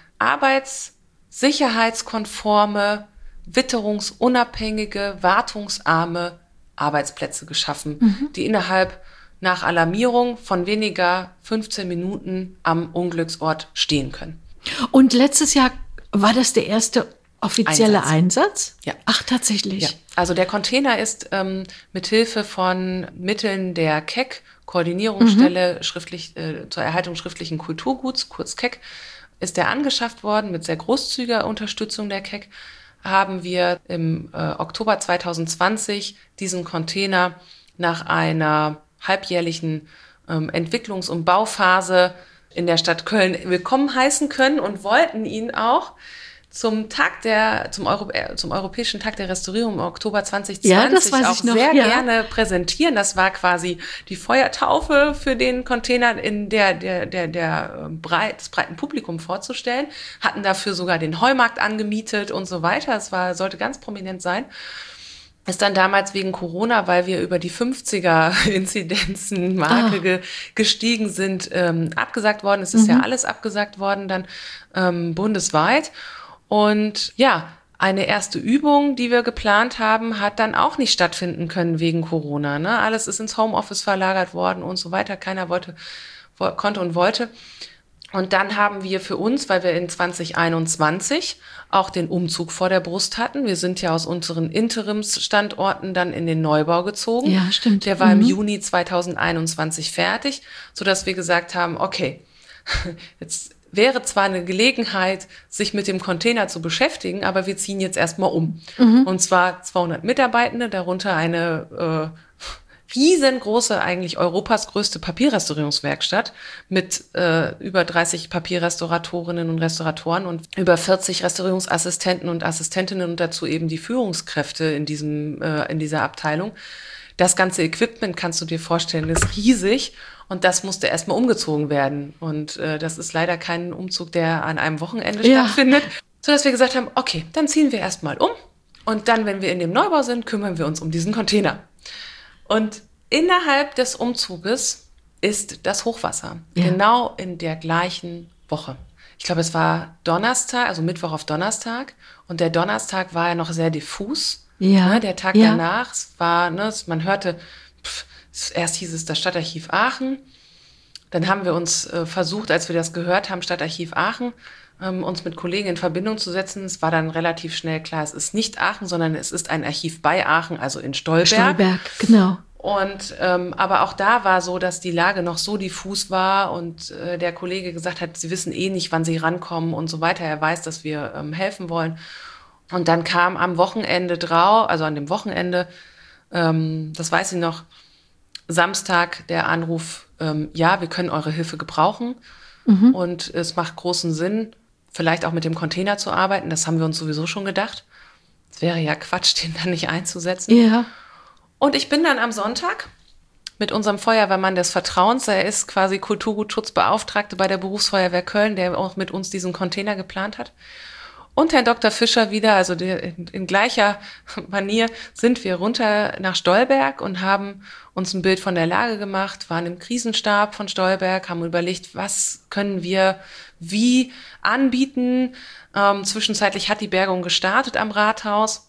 arbeitssicherheitskonforme, witterungsunabhängige, wartungsarme Arbeitsplätze geschaffen, mhm. die innerhalb nach Alarmierung von weniger fünfzehn Minuten am Unglücksort stehen können. Und letztes Jahr war das der erste offizielle Einsatz? Einsatz? Ja. Ach, tatsächlich? Ja. Also der Container ist ähm, mit Hilfe von Mitteln der K E K, Koordinierungsstelle mhm. schriftlich, äh, zur Erhaltung schriftlichen Kulturguts, kurz K E K, ist der angeschafft worden. Mit sehr großzügiger Unterstützung der K E K haben wir im äh, Oktober zwanzig zwanzig diesen Container nach einer halbjährlichen ähm, Entwicklungs- und Bauphase in der Stadt Köln willkommen heißen können und wollten ihn auch. zum Tag der, zum, Euro, äh, zum Europäischen Tag der Restaurierung im Oktober zwanzig zwanzig ja, das weiß auch ich noch, sehr ja. gerne präsentieren. Das war quasi die Feuertaufe für den Container in der, der, der, der breit, des breiten Publikum vorzustellen. Hatten dafür sogar den Heumarkt angemietet und so weiter. Es war, sollte ganz prominent sein. Ist dann damals wegen Corona, weil wir über die fünfziger-Inzidenzen-Marke Ah. ge- gestiegen sind, ähm, abgesagt worden. Es ist Mhm. ja alles abgesagt worden dann ähm, bundesweit. Und ja, eine erste Übung, die wir geplant haben, hat dann auch nicht stattfinden können wegen Corona. Ne? Alles ist ins Homeoffice verlagert worden und so weiter. Keiner wollte, wo- konnte und wollte. Und dann haben wir für uns, weil wir in zwanzig einundzwanzig auch den Umzug vor der Brust hatten. Wir sind ja aus unseren Interimsstandorten dann in den Neubau gezogen. Ja, stimmt. Der war Mhm. im Juni zweitausendeinundzwanzig fertig, sodass wir gesagt haben, okay, jetzt wäre zwar eine Gelegenheit, sich mit dem Container zu beschäftigen, aber wir ziehen jetzt erstmal um. Mhm. Und zwar zweihundert Mitarbeitende, darunter eine äh, riesengroße, eigentlich Europas größte Papierrestaurierungswerkstatt mit äh, über dreißig Papierrestauratorinnen und Restauratoren und über vierzig Restaurierungsassistenten und Assistentinnen und dazu eben die Führungskräfte in diesem äh, in dieser Abteilung. Das ganze Equipment, kannst du dir vorstellen, ist riesig und das musste erstmal umgezogen werden. Und äh, das ist leider kein Umzug, der an einem Wochenende Ja. stattfindet, sodass wir gesagt haben, okay, dann ziehen wir erstmal um und dann, wenn wir in dem Neubau sind, kümmern wir uns um diesen Container. Und innerhalb des Umzuges ist das Hochwasser. Ja. Genau in der gleichen Woche. Ich glaube, es war Donnerstag, also Mittwoch auf Donnerstag. Und der Donnerstag war ja noch sehr diffus. Ja. Ne, der Tag Ja. danach, es war, ne, es- man hörte, pff, erst hieß es das Stadtarchiv Aachen. Dann haben wir uns äh, versucht, als wir das gehört haben, Stadtarchiv Aachen, ähm, uns mit Kollegen in Verbindung zu setzen. Es war dann relativ schnell klar, es ist nicht Aachen, sondern es ist ein Archiv bei Aachen, also in Stolberg. Stolberg, genau. Und ähm, aber auch da war so, dass die Lage noch so diffus war und äh, der Kollege gesagt hat, sie wissen eh nicht, wann sie rankommen und so weiter. Er weiß, dass wir ähm, helfen wollen. Und dann kam am Wochenende drauf, also an dem Wochenende, ähm, das weiß ich noch, Samstag der Anruf, ähm, ja, wir können eure Hilfe gebrauchen und es macht großen Sinn, vielleicht auch mit dem Container zu arbeiten. Das haben wir uns sowieso schon gedacht. Es wäre ja Quatsch, den dann nicht einzusetzen. Ja. Und ich bin dann am Sonntag mit unserem Feuerwehrmann des Vertrauens, er ist quasi Kulturgutschutzbeauftragte bei der Berufsfeuerwehr Köln, der auch mit uns diesen Container geplant hat. Und Herrn Doktor Fischer wieder, also der, in, in gleicher Manier sind wir runter nach Stolberg und haben uns ein Bild von der Lage gemacht, waren im Krisenstab von Stolberg, haben überlegt, was können wir wie anbieten. Ähm, zwischenzeitlich hat die Bergung gestartet am Rathaus.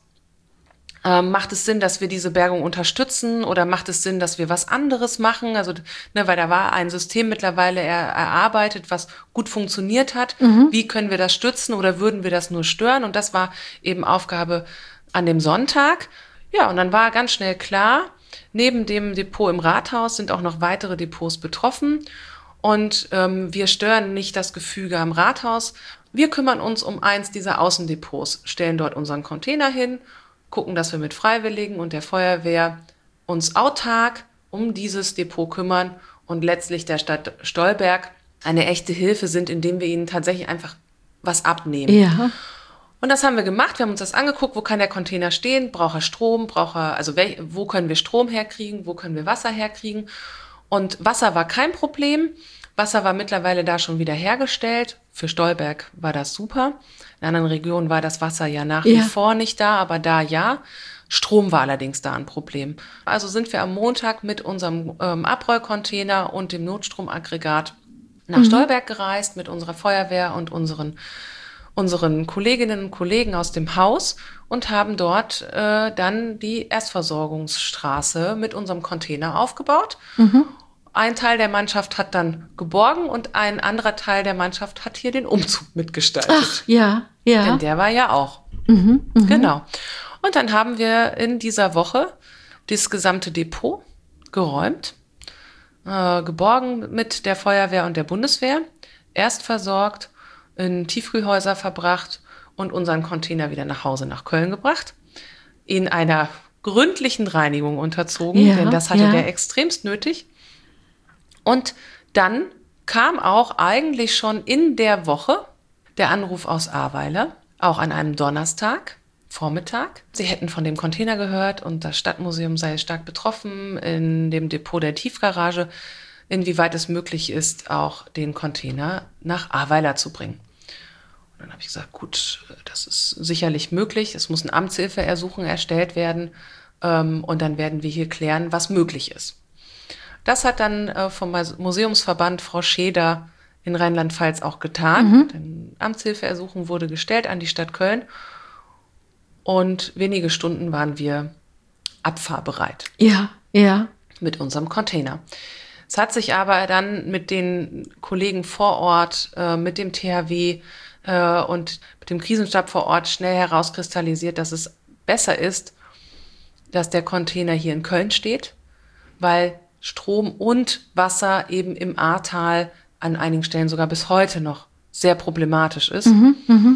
Ähm, macht es Sinn, dass wir diese Bergung unterstützen oder macht es Sinn, dass wir was anderes machen? Also, ne, weil da war ein System mittlerweile er, erarbeitet, was gut funktioniert hat. Wie können wir das stützen oder würden wir das nur stören? Und das war eben Aufgabe an dem Sonntag. Ja, und dann war ganz schnell klar, neben dem Depot im Rathaus sind auch noch weitere Depots betroffen. Und ähm, wir stören nicht das Gefüge am Rathaus. Wir kümmern uns um eins dieser Außendepots, stellen dort unseren Container hin, gucken, dass wir mit Freiwilligen und der Feuerwehr uns autark um dieses Depot kümmern und letztlich der Stadt Stolberg eine echte Hilfe sind, indem wir ihnen tatsächlich einfach was abnehmen. Ja. Und das haben wir gemacht. Wir haben uns das angeguckt, wo kann der Container stehen, braucht er Strom, braucht er, also wel, wo können wir Strom herkriegen, wo können wir Wasser herkriegen. Und Wasser war kein Problem. Wasser war mittlerweile da schon wieder hergestellt. Für Stolberg war das super. In anderen Regionen war das Wasser ja nach wie Ja. vor nicht da, aber da ja. Strom war allerdings da ein Problem. Also sind wir am Montag mit unserem ähm, Abrollcontainer und dem Notstromaggregat nach Stolberg gereist mit unserer Feuerwehr und unseren, unseren Kolleginnen und Kollegen aus dem Haus und haben dort äh, dann die Erstversorgungsstraße mit unserem Container aufgebaut. Ein Teil der Mannschaft hat dann geborgen und ein anderer Teil der Mannschaft hat hier den Umzug mitgestaltet. Ach, ja, ja. Denn der war ja auch. Mhm, mhm. Genau. Und dann haben wir in dieser Woche das gesamte Depot geräumt, äh, geborgen mit der Feuerwehr und der Bundeswehr, erst versorgt, in Tiefkühlhäuser verbracht und unseren Container wieder nach Hause nach Köln gebracht, in einer gründlichen Reinigung unterzogen, Ja, denn das hatte ja. der extremst nötig. Und dann kam auch eigentlich schon in der Woche der Anruf aus Ahrweiler. auch an einem Donnerstag, Vormittag. Sie hätten von dem Container gehört und das Stadtmuseum sei stark betroffen in dem Depot der Tiefgarage, inwieweit es möglich ist, auch den Container nach Ahrweiler zu bringen. Und dann habe ich gesagt, gut, das ist sicherlich möglich. Es muss ein Amtshilfeersuchen erstellt werden ähm, und dann werden wir hier klären, was möglich ist. Das hat dann äh, vom Museumsverband Frau Scheder in Rheinland-Pfalz auch getan. Mhm. Ein Amtshilfeersuchen wurde gestellt an die Stadt Köln. Und wenige Stunden waren wir abfahrbereit. Ja, ja. Mit unserem Container. Es hat sich aber dann mit den Kollegen vor Ort, äh, mit dem T H W äh, und mit dem Krisenstab vor Ort schnell herauskristallisiert, dass es besser ist, dass der Container hier in Köln steht, weil Strom und Wasser eben im Ahrtal an einigen Stellen sogar bis heute noch sehr problematisch ist. Mhm, mh.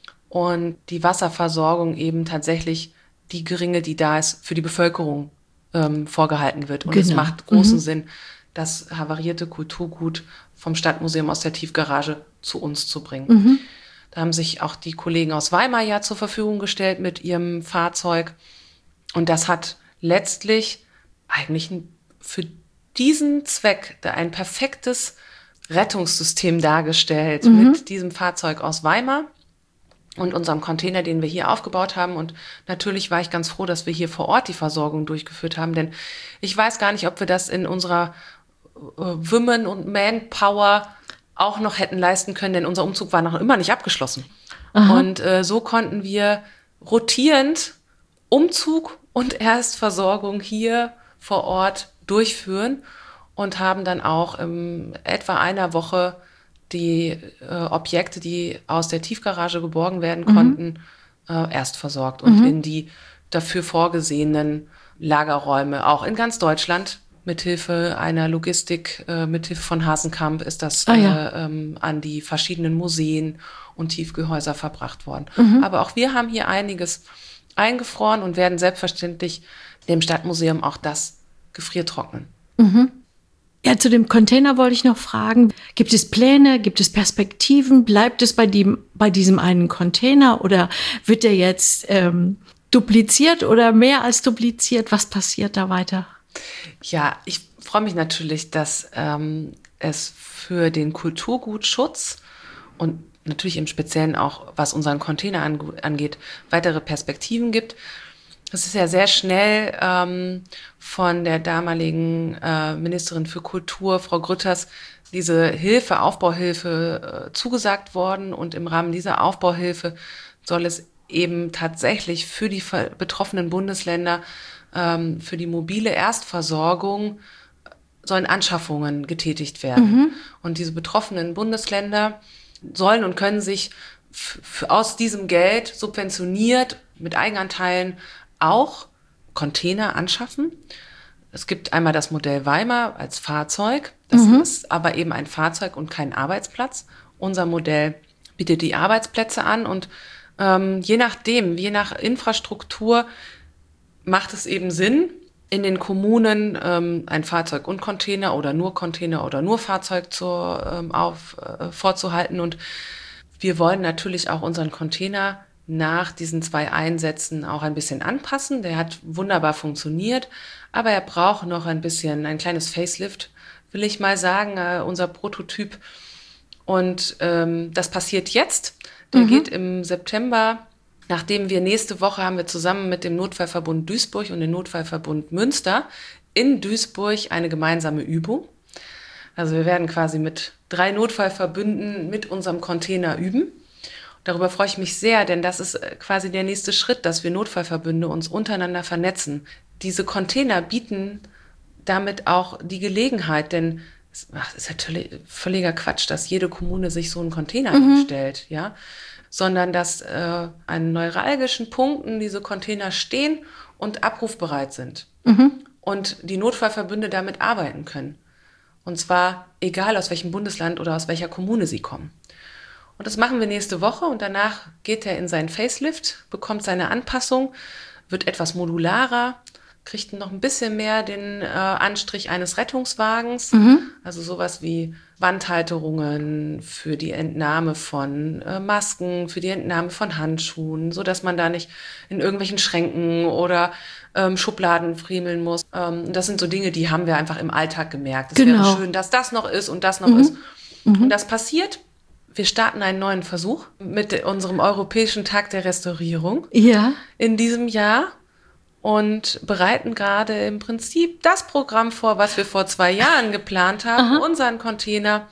Und die Wasserversorgung eben tatsächlich die geringe, die da ist, für die Bevölkerung ähm, vorgehalten wird. Und genau. Es macht großen mhm. Sinn, das havarierte Kulturgut vom Stadtmuseum aus der Tiefgarage zu uns zu bringen. Mhm. Da haben sich auch die Kollegen aus Weimar ja zur Verfügung gestellt mit ihrem Fahrzeug. Und das hat letztlich eigentlich für diesen Zweck ein perfektes Rettungssystem dargestellt mhm. mit diesem Fahrzeug aus Weimar und unserem Container, den wir hier aufgebaut haben. Und natürlich war ich ganz froh, dass wir hier vor Ort die Versorgung durchgeführt haben, denn ich weiß gar nicht, ob wir das in unserer äh, Women- und Manpower auch noch hätten leisten können, denn unser Umzug war noch immer nicht abgeschlossen. Aha. Und äh, so konnten wir rotierend Umzug und Erstversorgung hier vor Ort durchführen und haben dann auch in etwa einer Woche die äh, Objekte, die aus der Tiefgarage geborgen werden konnten, mhm. äh, erst versorgt und mhm. in die dafür vorgesehenen Lagerräume, auch in ganz Deutschland, mithilfe einer Logistik, äh, mithilfe von Hasenkamp ist das ah, ja. äh, ähm, an die verschiedenen Museen und Tiefgehäuser verbracht worden. Mhm. Aber auch wir haben hier einiges eingefroren und werden selbstverständlich dem Stadtmuseum auch das gefriertrocknen. Mhm. Ja, zu dem Container wollte ich noch fragen, gibt es Pläne, gibt es Perspektiven? Bleibt es bei, dem, bei diesem einen Container oder wird der jetzt ähm, dupliziert oder mehr als dupliziert? Was passiert da weiter? Ja, ich freue mich natürlich, dass ähm, es für den Kulturgutschutz und natürlich im Speziellen auch, was unseren Container angeht, weitere Perspektiven gibt. Es ist ja sehr schnell ähm, von der damaligen äh, Ministerin für Kultur, Frau Grütters, diese Hilfe, Aufbauhilfe äh, zugesagt worden. Und im Rahmen dieser Aufbauhilfe soll es eben tatsächlich für die betroffenen Bundesländer, ähm, für die mobile Erstversorgung, sollen Anschaffungen getätigt werden. Mhm. Und diese betroffenen Bundesländer sollen und können sich f- f- aus diesem Geld subventioniert mit Eigenanteilen auch Container anschaffen. Es gibt einmal das Modell Weimar als Fahrzeug. Das mhm. ist aber eben ein Fahrzeug und kein Arbeitsplatz. Unser Modell bietet die Arbeitsplätze an und ähm, je nachdem, je nach Infrastruktur macht es eben Sinn, in den Kommunen ähm, ein Fahrzeug und Container oder nur Container oder nur Fahrzeug zu, ähm, auf, äh, vorzuhalten. Und wir wollen natürlich auch unseren Container nach diesen zwei Einsätzen auch ein bisschen anpassen. Der hat wunderbar funktioniert, aber er braucht noch ein bisschen, ein kleines Facelift, will ich mal sagen, äh, unser Prototyp. Und ähm, das passiert jetzt. Der mhm. geht im September, nachdem wir nächste Woche haben wir zusammen mit dem Notfallverbund Duisburg und dem Notfallverbund Münster in Duisburg eine gemeinsame Übung. Also wir werden quasi mit drei Notfallverbünden mit unserem Container üben. Darüber freue ich mich sehr, denn das ist quasi der nächste Schritt, dass wir Notfallverbünde uns untereinander vernetzen. Diese Container bieten damit auch die Gelegenheit, denn es ist natürlich völliger Quatsch, dass jede Kommune sich so einen Container mhm. hinstellt, ja, sondern dass äh, an neuralgischen Punkten diese Container stehen und abrufbereit sind mhm. und die Notfallverbünde damit arbeiten können. Und zwar egal, aus welchem Bundesland oder aus welcher Kommune sie kommen. Und das machen wir nächste Woche und danach geht er in seinen Facelift, bekommt seine Anpassung, wird etwas modularer, kriegten noch ein bisschen mehr den äh, Anstrich eines Rettungswagens. Mhm. Also sowas wie Wandhalterungen für die Entnahme von äh, Masken, für die Entnahme von Handschuhen, so dass man da nicht in irgendwelchen Schränken oder ähm, Schubladen friemeln muss. Ähm, das sind so Dinge, die haben wir einfach im Alltag gemerkt. Es Genau. wäre schön, dass das noch ist und das noch Mhm. ist. Mhm. Und das passiert. Wir starten einen neuen Versuch mit unserem Europäischen Tag der Restaurierung Ja. in diesem Jahr und bereiten gerade im Prinzip das Programm vor, was wir vor zwei Jahren geplant haben, Aha. unseren Container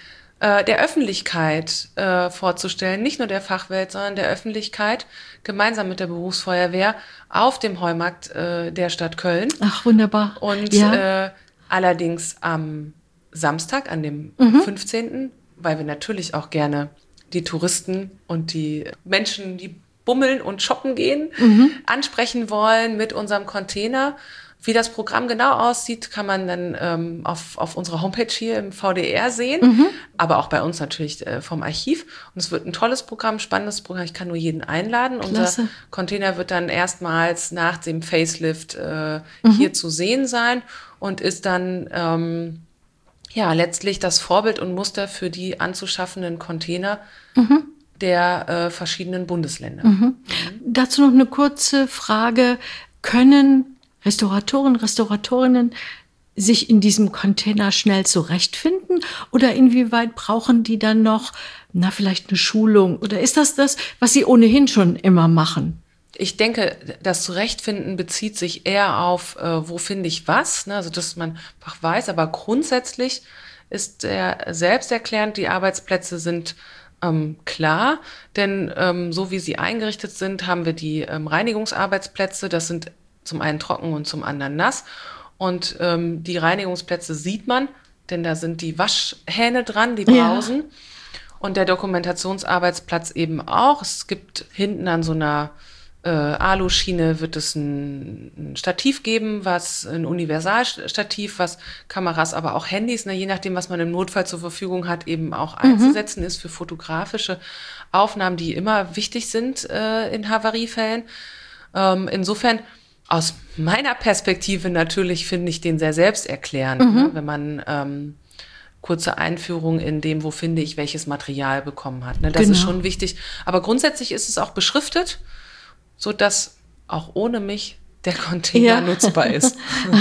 äh, der Öffentlichkeit äh, vorzustellen, nicht nur der Fachwelt, sondern der Öffentlichkeit, gemeinsam mit der Berufsfeuerwehr auf dem Heumarkt äh, der Stadt Köln. Ach, wunderbar. Und ja. äh, allerdings am Samstag, an dem Mhm. fünfzehnten, weil wir natürlich auch gerne die Touristen und die Menschen, die bummeln und shoppen gehen, Mhm. ansprechen wollen mit unserem Container. Wie das Programm genau aussieht, kann man dann ähm, auf, auf unserer Homepage hier im V D R sehen, Mhm. aber auch bei uns natürlich äh, vom Archiv. Und es wird ein tolles Programm, spannendes Programm. Ich kann nur jeden einladen. Klasse. Unser Container wird dann erstmals nach dem Facelift äh, Mhm. hier zu sehen sein und ist dann ähm, ja letztlich das Vorbild und Muster für die anzuschaffenden Container Mhm. der äh, verschiedenen Bundesländer. Mhm. Dazu noch eine kurze Frage. Können Restauratoren, Restauratorinnen sich in diesem Container schnell zurechtfinden? Oder inwieweit brauchen die dann noch, na, vielleicht eine Schulung? Oder ist das das, was sie ohnehin schon immer machen? Ich denke, das Zurechtfinden bezieht sich eher auf, äh, wo finde ich was, ne? Also dass man einfach weiß, aber grundsätzlich ist er selbsterklärend, die Arbeitsplätze sind ähm, klar, denn ähm, so wie sie eingerichtet sind, haben wir die ähm, Reinigungsarbeitsplätze, das sind zum einen trocken und zum anderen nass und ähm, die Reinigungsplätze sieht man, denn da sind die Waschhähne dran, die Brausen. Ja. Und der Dokumentationsarbeitsplatz eben auch. Es gibt hinten an so einer äh, Aluschiene wird es ein, ein Stativ geben, was ein Universalstativ, was Kameras, aber auch Handys, ne, je nachdem, was man im Notfall zur Verfügung hat, eben auch einzusetzen mhm. ist für fotografische Aufnahmen, die immer wichtig sind äh, in Havariefällen. Ähm, insofern, aus meiner Perspektive natürlich finde ich den sehr selbsterklärend, mhm. ne, wenn man ähm, kurze Einführung in dem, wo finde ich welches Material bekommen hat. Ne, das genau. ist schon wichtig. Aber grundsätzlich ist es auch beschriftet, so dass auch ohne mich der Container ja. nutzbar ist.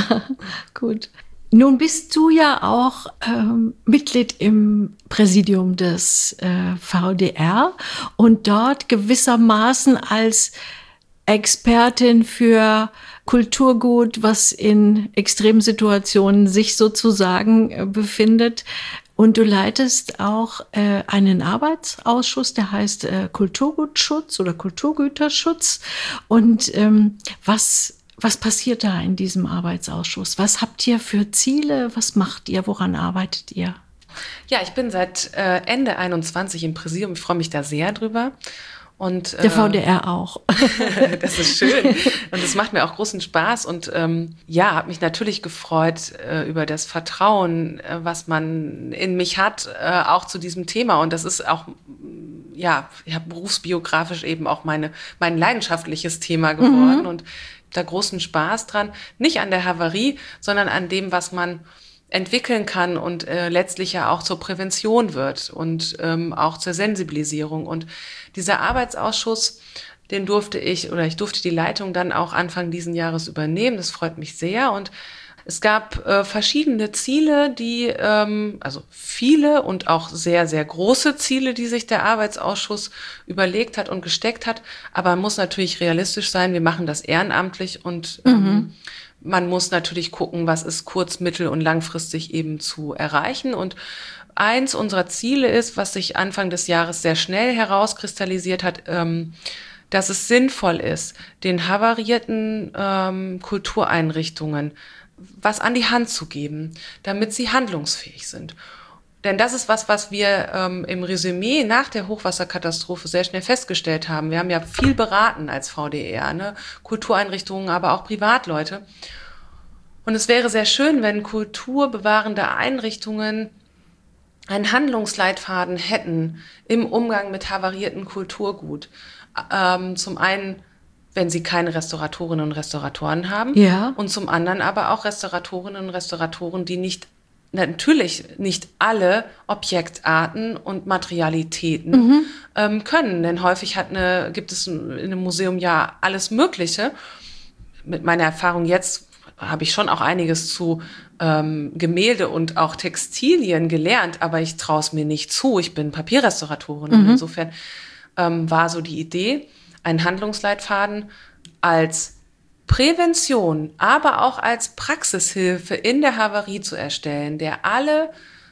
Gut. Nun bist du ja auch ähm, Mitglied im Präsidium des äh, V D R und dort gewissermaßen als Expertin für Kulturgut, was in Extremsituationen sich sozusagen äh, befindet. Und du leitest auch äh, einen Arbeitsausschuss, der heißt äh, Kulturgutschutz oder Kulturgüterschutz. Und ähm, was, was passiert da in diesem Arbeitsausschuss? Was habt ihr für Ziele? Was macht ihr? Woran arbeitet ihr? Ja, ich bin seit äh, Ende einundzwanzig im Präsidium. Ich freue mich da sehr drüber. Und, der V D R auch. Das ist schön. Und es macht mir auch großen Spaß. Und ähm, ja, habe mich natürlich gefreut äh, über das Vertrauen, äh, was man in mich hat, äh, auch zu diesem Thema. Und das ist auch, ja, ja berufsbiografisch eben auch meine, mein leidenschaftliches Thema geworden. Mhm. Und da großen Spaß dran. Nicht an der Havarie, sondern an dem, was man entwickeln kann und äh, letztlich ja auch zur Prävention wird und ähm, auch zur Sensibilisierung. Und dieser Arbeitsausschuss, den durfte ich oder ich durfte die Leitung dann auch Anfang diesen Jahres übernehmen. Das freut mich sehr. Und es gab äh, verschiedene Ziele, die, ähm, also viele und auch sehr, sehr große Ziele, die sich der Arbeitsausschuss überlegt hat und gesteckt hat. Aber man muss natürlich realistisch sein. Wir machen das ehrenamtlich und ähm, mhm. man muss natürlich gucken, was ist kurz-, mittel- und langfristig eben zu erreichen. Und eins unserer Ziele ist, was sich Anfang des Jahres sehr schnell herauskristallisiert hat, ähm, dass es sinnvoll ist, den havarierten ähm, Kultureinrichtungen was an die Hand zu geben, damit sie handlungsfähig sind. Denn das ist was, was wir ähm, im Resümee nach der Hochwasserkatastrophe sehr schnell festgestellt haben. Wir haben ja viel beraten als V D R, ne? Kultureinrichtungen, aber auch Privatleute. Und es wäre sehr schön, wenn kulturbewahrende Einrichtungen einen Handlungsleitfaden hätten im Umgang mit havarierten Kulturgut. Ähm, zum einen, wenn sie keine Restauratorinnen und Restauratoren haben. Ja. Und zum anderen aber auch Restauratorinnen und Restauratoren, die nicht, natürlich nicht alle Objektarten und Materialitäten mhm. ähm, können. Denn häufig hat eine, gibt es in einem Museum ja alles Mögliche. Mit meiner Erfahrung jetzt habe ich schon auch einiges zu ähm, Gemälde und auch Textilien gelernt, aber ich traue es mir nicht zu. Ich bin Papierrestauratorin mhm. und insofern ähm, war so die Idee, einen Handlungsleitfaden als Prävention, aber auch als Praxishilfe in der Havarie zu erstellen, der alle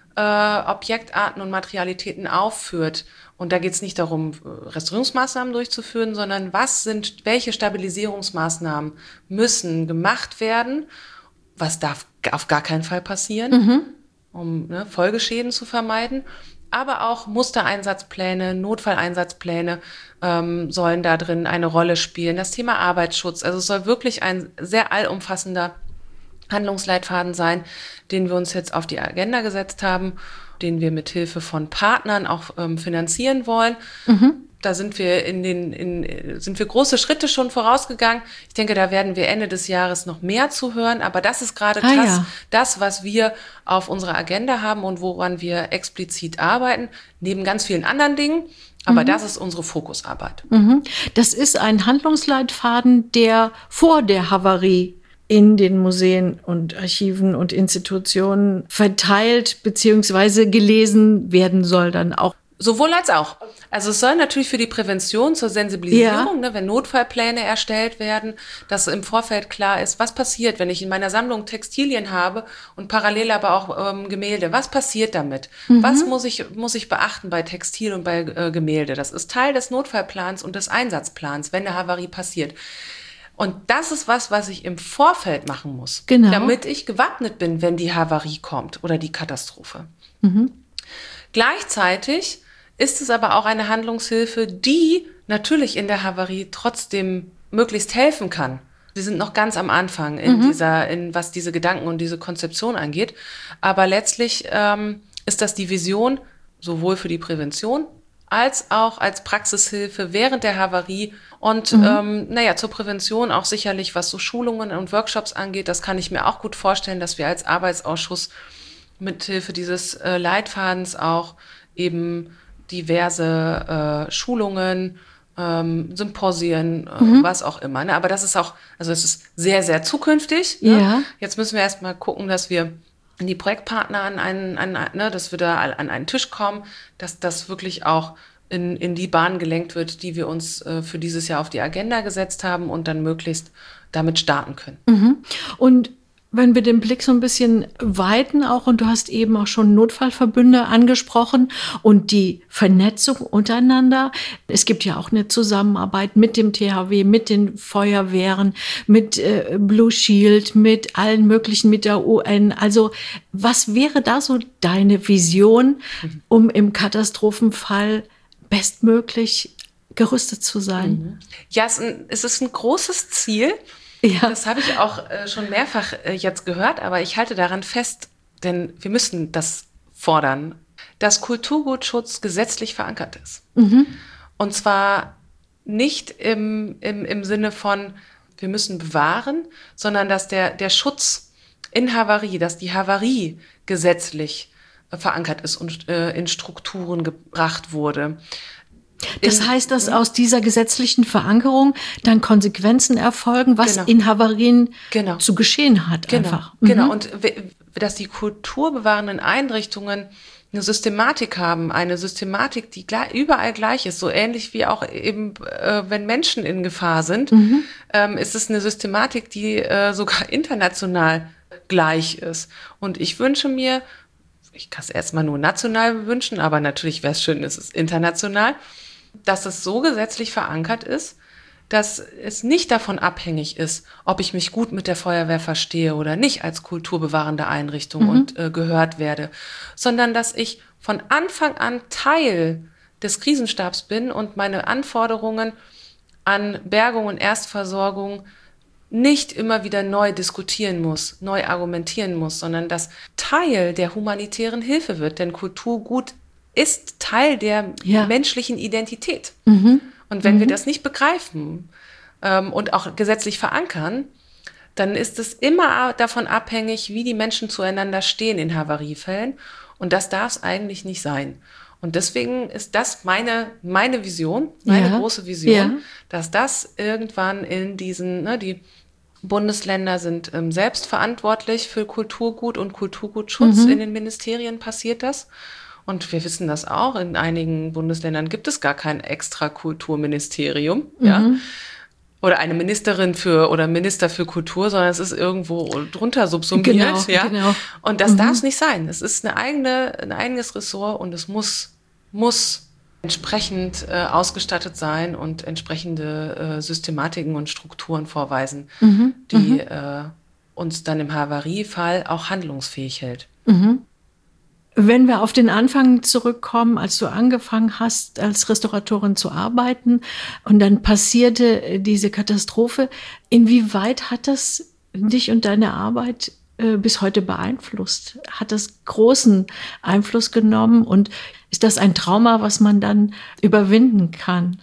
äh, Objektarten und Materialitäten aufführt. Und da geht es nicht darum, Restaurierungsmaßnahmen durchzuführen, sondern was sind, welche Stabilisierungsmaßnahmen müssen gemacht werden, was darf auf gar keinen Fall passieren, mhm. um ne, Folgeschäden zu vermeiden. Aber auch Mustereinsatzpläne, Notfalleinsatzpläne ähm, sollen da drin eine Rolle spielen. Das Thema Arbeitsschutz, also es soll wirklich ein sehr allumfassender Handlungsleitfaden sein, den wir uns jetzt auf die Agenda gesetzt haben, den wir mit Hilfe von Partnern auch ähm, finanzieren wollen. Mhm. Da sind wir in den, in, sind wir große Schritte schon vorausgegangen. Ich denke, da werden wir Ende des Jahres noch mehr zu hören. Aber das ist gerade ah, das, ja. das, was wir auf unserer Agenda haben und woran wir explizit arbeiten, neben ganz vielen anderen Dingen. Aber mhm. das ist unsere Fokusarbeit. Mhm. Das ist ein Handlungsleitfaden, der vor der Havarie in den Museen und Archiven und Institutionen verteilt bzw. gelesen werden soll dann auch. Sowohl als auch. Also es soll natürlich für die Prävention, zur Sensibilisierung, ja. ne, wenn Notfallpläne erstellt werden, dass im Vorfeld klar ist, was passiert, wenn ich in meiner Sammlung Textilien habe und parallel aber auch ähm, Gemälde. Was passiert damit? Mhm. Was muss ich, muss ich beachten bei Textil und bei äh, Gemälde? Das ist Teil des Notfallplans und des Einsatzplans, wenn eine Havarie passiert. Und das ist was, was ich im Vorfeld machen muss, genau. damit ich gewappnet bin, wenn die Havarie kommt oder die Katastrophe. Mhm. Gleichzeitig ist es aber auch eine Handlungshilfe, die natürlich in der Havarie trotzdem möglichst helfen kann. Wir sind noch ganz am Anfang in mhm. dieser, in was diese Gedanken und diese Konzeption angeht. Aber letztlich ähm, ist das die Vision sowohl für die Prävention als auch als Praxishilfe während der Havarie und mhm. ähm, naja, zur Prävention auch sicherlich, was so Schulungen und Workshops angeht. Das kann ich mir auch gut vorstellen, dass wir als Arbeitsausschuss mithilfe dieses äh, Leitfadens auch eben diverse äh, Schulungen, ähm, Symposien, äh, mhm. was auch immer. Ne? Aber das ist auch, also es ist sehr, sehr zukünftig. Ne? Ja. Jetzt müssen wir erstmal gucken, dass wir die Projektpartner an einen, an, ne, dass wir da an einen Tisch kommen, dass das wirklich auch in, in die Bahn gelenkt wird, die wir uns äh, für dieses Jahr auf die Agenda gesetzt haben und dann möglichst damit starten können. Mhm. Und wenn wir den Blick so ein bisschen weiten auch, und du hast eben auch schon Notfallverbünde angesprochen und die Vernetzung untereinander. Es gibt ja auch eine Zusammenarbeit mit dem T H W, mit den Feuerwehren, mit äh, Blue Shield, mit allen möglichen, mit der U N. Also was wäre da so deine Vision, um im Katastrophenfall bestmöglich gerüstet zu sein? Ja, es ist ein, es ist ein großes Ziel. Ja. Das habe ich auch äh, schon mehrfach äh, jetzt gehört, aber ich halte daran fest, denn wir müssen das fordern, dass Kulturgutschutz gesetzlich verankert ist. Mhm. Und zwar nicht im, im, im Sinne von, wir müssen bewahren, sondern dass der, der Schutz in Havarie, dass die Havarie gesetzlich äh, verankert ist und äh, in Strukturen gebracht wurde. Das heißt, dass aus dieser gesetzlichen Verankerung dann Konsequenzen erfolgen, was genau. in Havarien genau. zu geschehen hat genau. einfach. Mhm. Genau, und dass die kulturbewahrenden Einrichtungen eine Systematik haben, eine Systematik, die überall gleich ist, so ähnlich wie auch eben, äh, wenn Menschen in Gefahr sind, mhm. ähm, ist es eine Systematik, die äh, sogar international gleich ist. Und ich wünsche mir, ich kann es erstmal nur national wünschen, aber natürlich wäre es schön, es ist international, dass es so gesetzlich verankert ist, dass es nicht davon abhängig ist, ob ich mich gut mit der Feuerwehr verstehe oder nicht als kulturbewahrende Einrichtung mhm. und äh, gehört werde, sondern dass ich von Anfang an Teil des Krisenstabs bin und meine Anforderungen an Bergung und Erstversorgung nicht immer wieder neu diskutieren muss, neu argumentieren muss, sondern dass Teil der humanitären Hilfe wird, denn Kulturgut ist Teil der ja. menschlichen Identität. Mhm. Und wenn mhm. wir das nicht begreifen, ähm, und auch gesetzlich verankern, dann ist es immer davon abhängig, wie die Menschen zueinander stehen in Havariefällen. Und das darf es eigentlich nicht sein. Und deswegen ist das meine, meine Vision, meine ja. große Vision, ja. dass das irgendwann in diesen, ne, die Bundesländer sind ähm, selbst verantwortlich für Kulturgut und Kulturgutschutz. Mhm. In den Ministerien passiert das. Und wir wissen das auch, in einigen Bundesländern gibt es gar kein extra Kulturministerium, mhm. ja. Oder eine Ministerin für oder Minister für Kultur, sondern es ist irgendwo drunter subsumiert. Genau, ja? genau. Und das mhm. darf es nicht sein. Es ist eine eigene, ein eigenes Ressort und es muss, muss entsprechend äh, ausgestattet sein und entsprechende äh, Systematiken und Strukturen vorweisen, mhm. die mhm. äh, uns dann im Havariefall auch handlungsfähig hält. Mhm. Wenn wir auf den Anfang zurückkommen, als du angefangen hast, als Restauratorin zu arbeiten und dann passierte diese Katastrophe, inwieweit hat das dich und deine Arbeit äh, bis heute beeinflusst? Hat das großen Einfluss genommen und ist das ein Trauma, was man dann überwinden kann?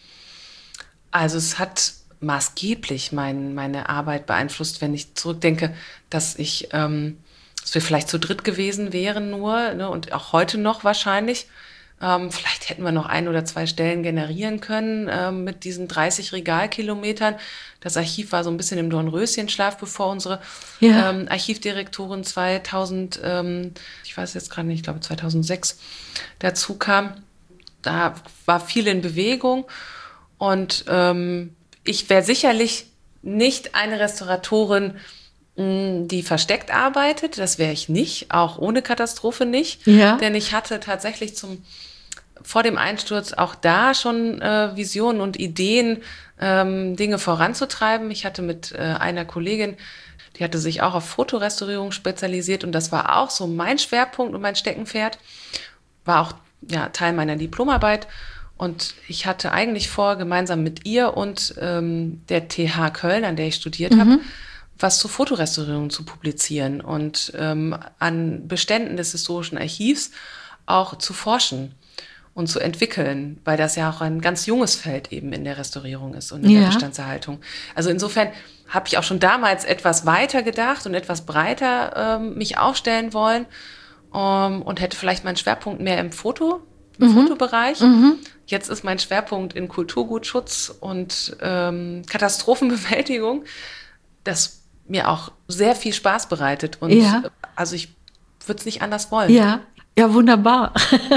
Also es hat maßgeblich mein, meine Arbeit beeinflusst, wenn ich zurückdenke, dass ich... Ähm, dass wir vielleicht zu dritt gewesen wären nur, ne, und auch heute noch wahrscheinlich. Ähm, vielleicht hätten wir noch ein oder zwei Stellen generieren können ähm, mit diesen dreißig Regalkilometern. Das Archiv war so ein bisschen im Dornröschenschlaf, bevor unsere ja. ähm, Archivdirektorin zweitausend, ähm, ich weiß jetzt gerade nicht, ich glaube zweitausendsechs dazu kam. Da war viel in Bewegung und ähm, ich wäre sicherlich nicht eine Restauratorin, die versteckt arbeitet, das wäre ich nicht, auch ohne Katastrophe nicht, ja. denn ich hatte tatsächlich zum vor dem Einsturz auch da schon äh, Visionen und Ideen, ähm, Dinge voranzutreiben. Ich hatte mit äh, einer Kollegin, die hatte sich auch auf Fotorestaurierung spezialisiert und das war auch so mein Schwerpunkt und mein Steckenpferd, war auch ja Teil meiner Diplomarbeit und ich hatte eigentlich vor, gemeinsam mit ihr und ähm, der T H Köln, an der ich studiert mhm. habe, was zur Fotorestaurierung zu publizieren und ähm, an Beständen des historischen Archivs auch zu forschen und zu entwickeln, weil das ja auch ein ganz junges Feld eben in der Restaurierung ist und in ja. der Bestandserhaltung. Also insofern habe ich auch schon damals etwas weiter gedacht und etwas breiter ähm, mich aufstellen wollen ähm, und hätte vielleicht meinen Schwerpunkt mehr im Foto, im mhm. Fotobereich. Mhm. Jetzt ist mein Schwerpunkt in Kulturgutschutz und ähm, Katastrophenbewältigung. Das mir auch sehr viel Spaß bereitet. Und ja. also ich würde es nicht anders wollen. Ja, ja, wunderbar.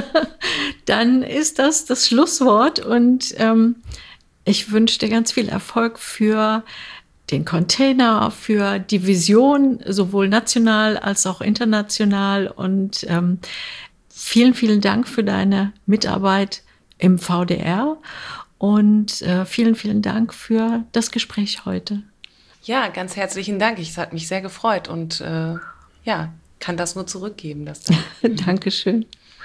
Dann ist das das Schlusswort und ähm, ich wünsche dir ganz viel Erfolg für den Container, für die Vision, sowohl national als auch international. Und ähm, vielen, vielen Dank für deine Mitarbeit im V D R und äh, vielen, vielen Dank für das Gespräch heute. Ja, ganz herzlichen Dank. Es hat mich sehr gefreut und äh, ja, kann das nur zurückgeben. Das dann. Dankeschön.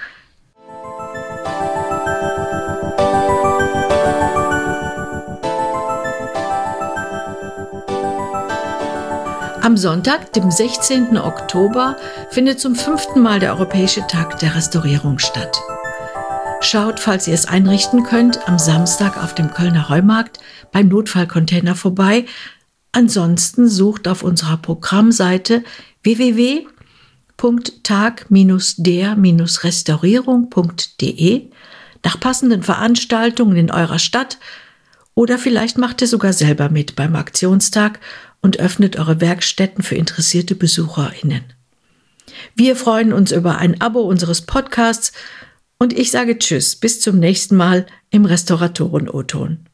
Am Sonntag, dem sechzehnten Oktober, findet zum fünften Mal der Europäische Tag der Restaurierung statt. Schaut, falls ihr es einrichten könnt, am Samstag auf dem Kölner Heumarkt beim Notfallcontainer vorbei. Ansonsten sucht auf unserer Programmseite w w w punkt tag der restaurierung punkt de nach passenden Veranstaltungen in eurer Stadt oder vielleicht macht ihr sogar selber mit beim Aktionstag und öffnet eure Werkstätten für interessierte BesucherInnen. Wir freuen uns über ein Abo unseres Podcasts und ich sage Tschüss, bis zum nächsten Mal im Restauratoren-O-Ton.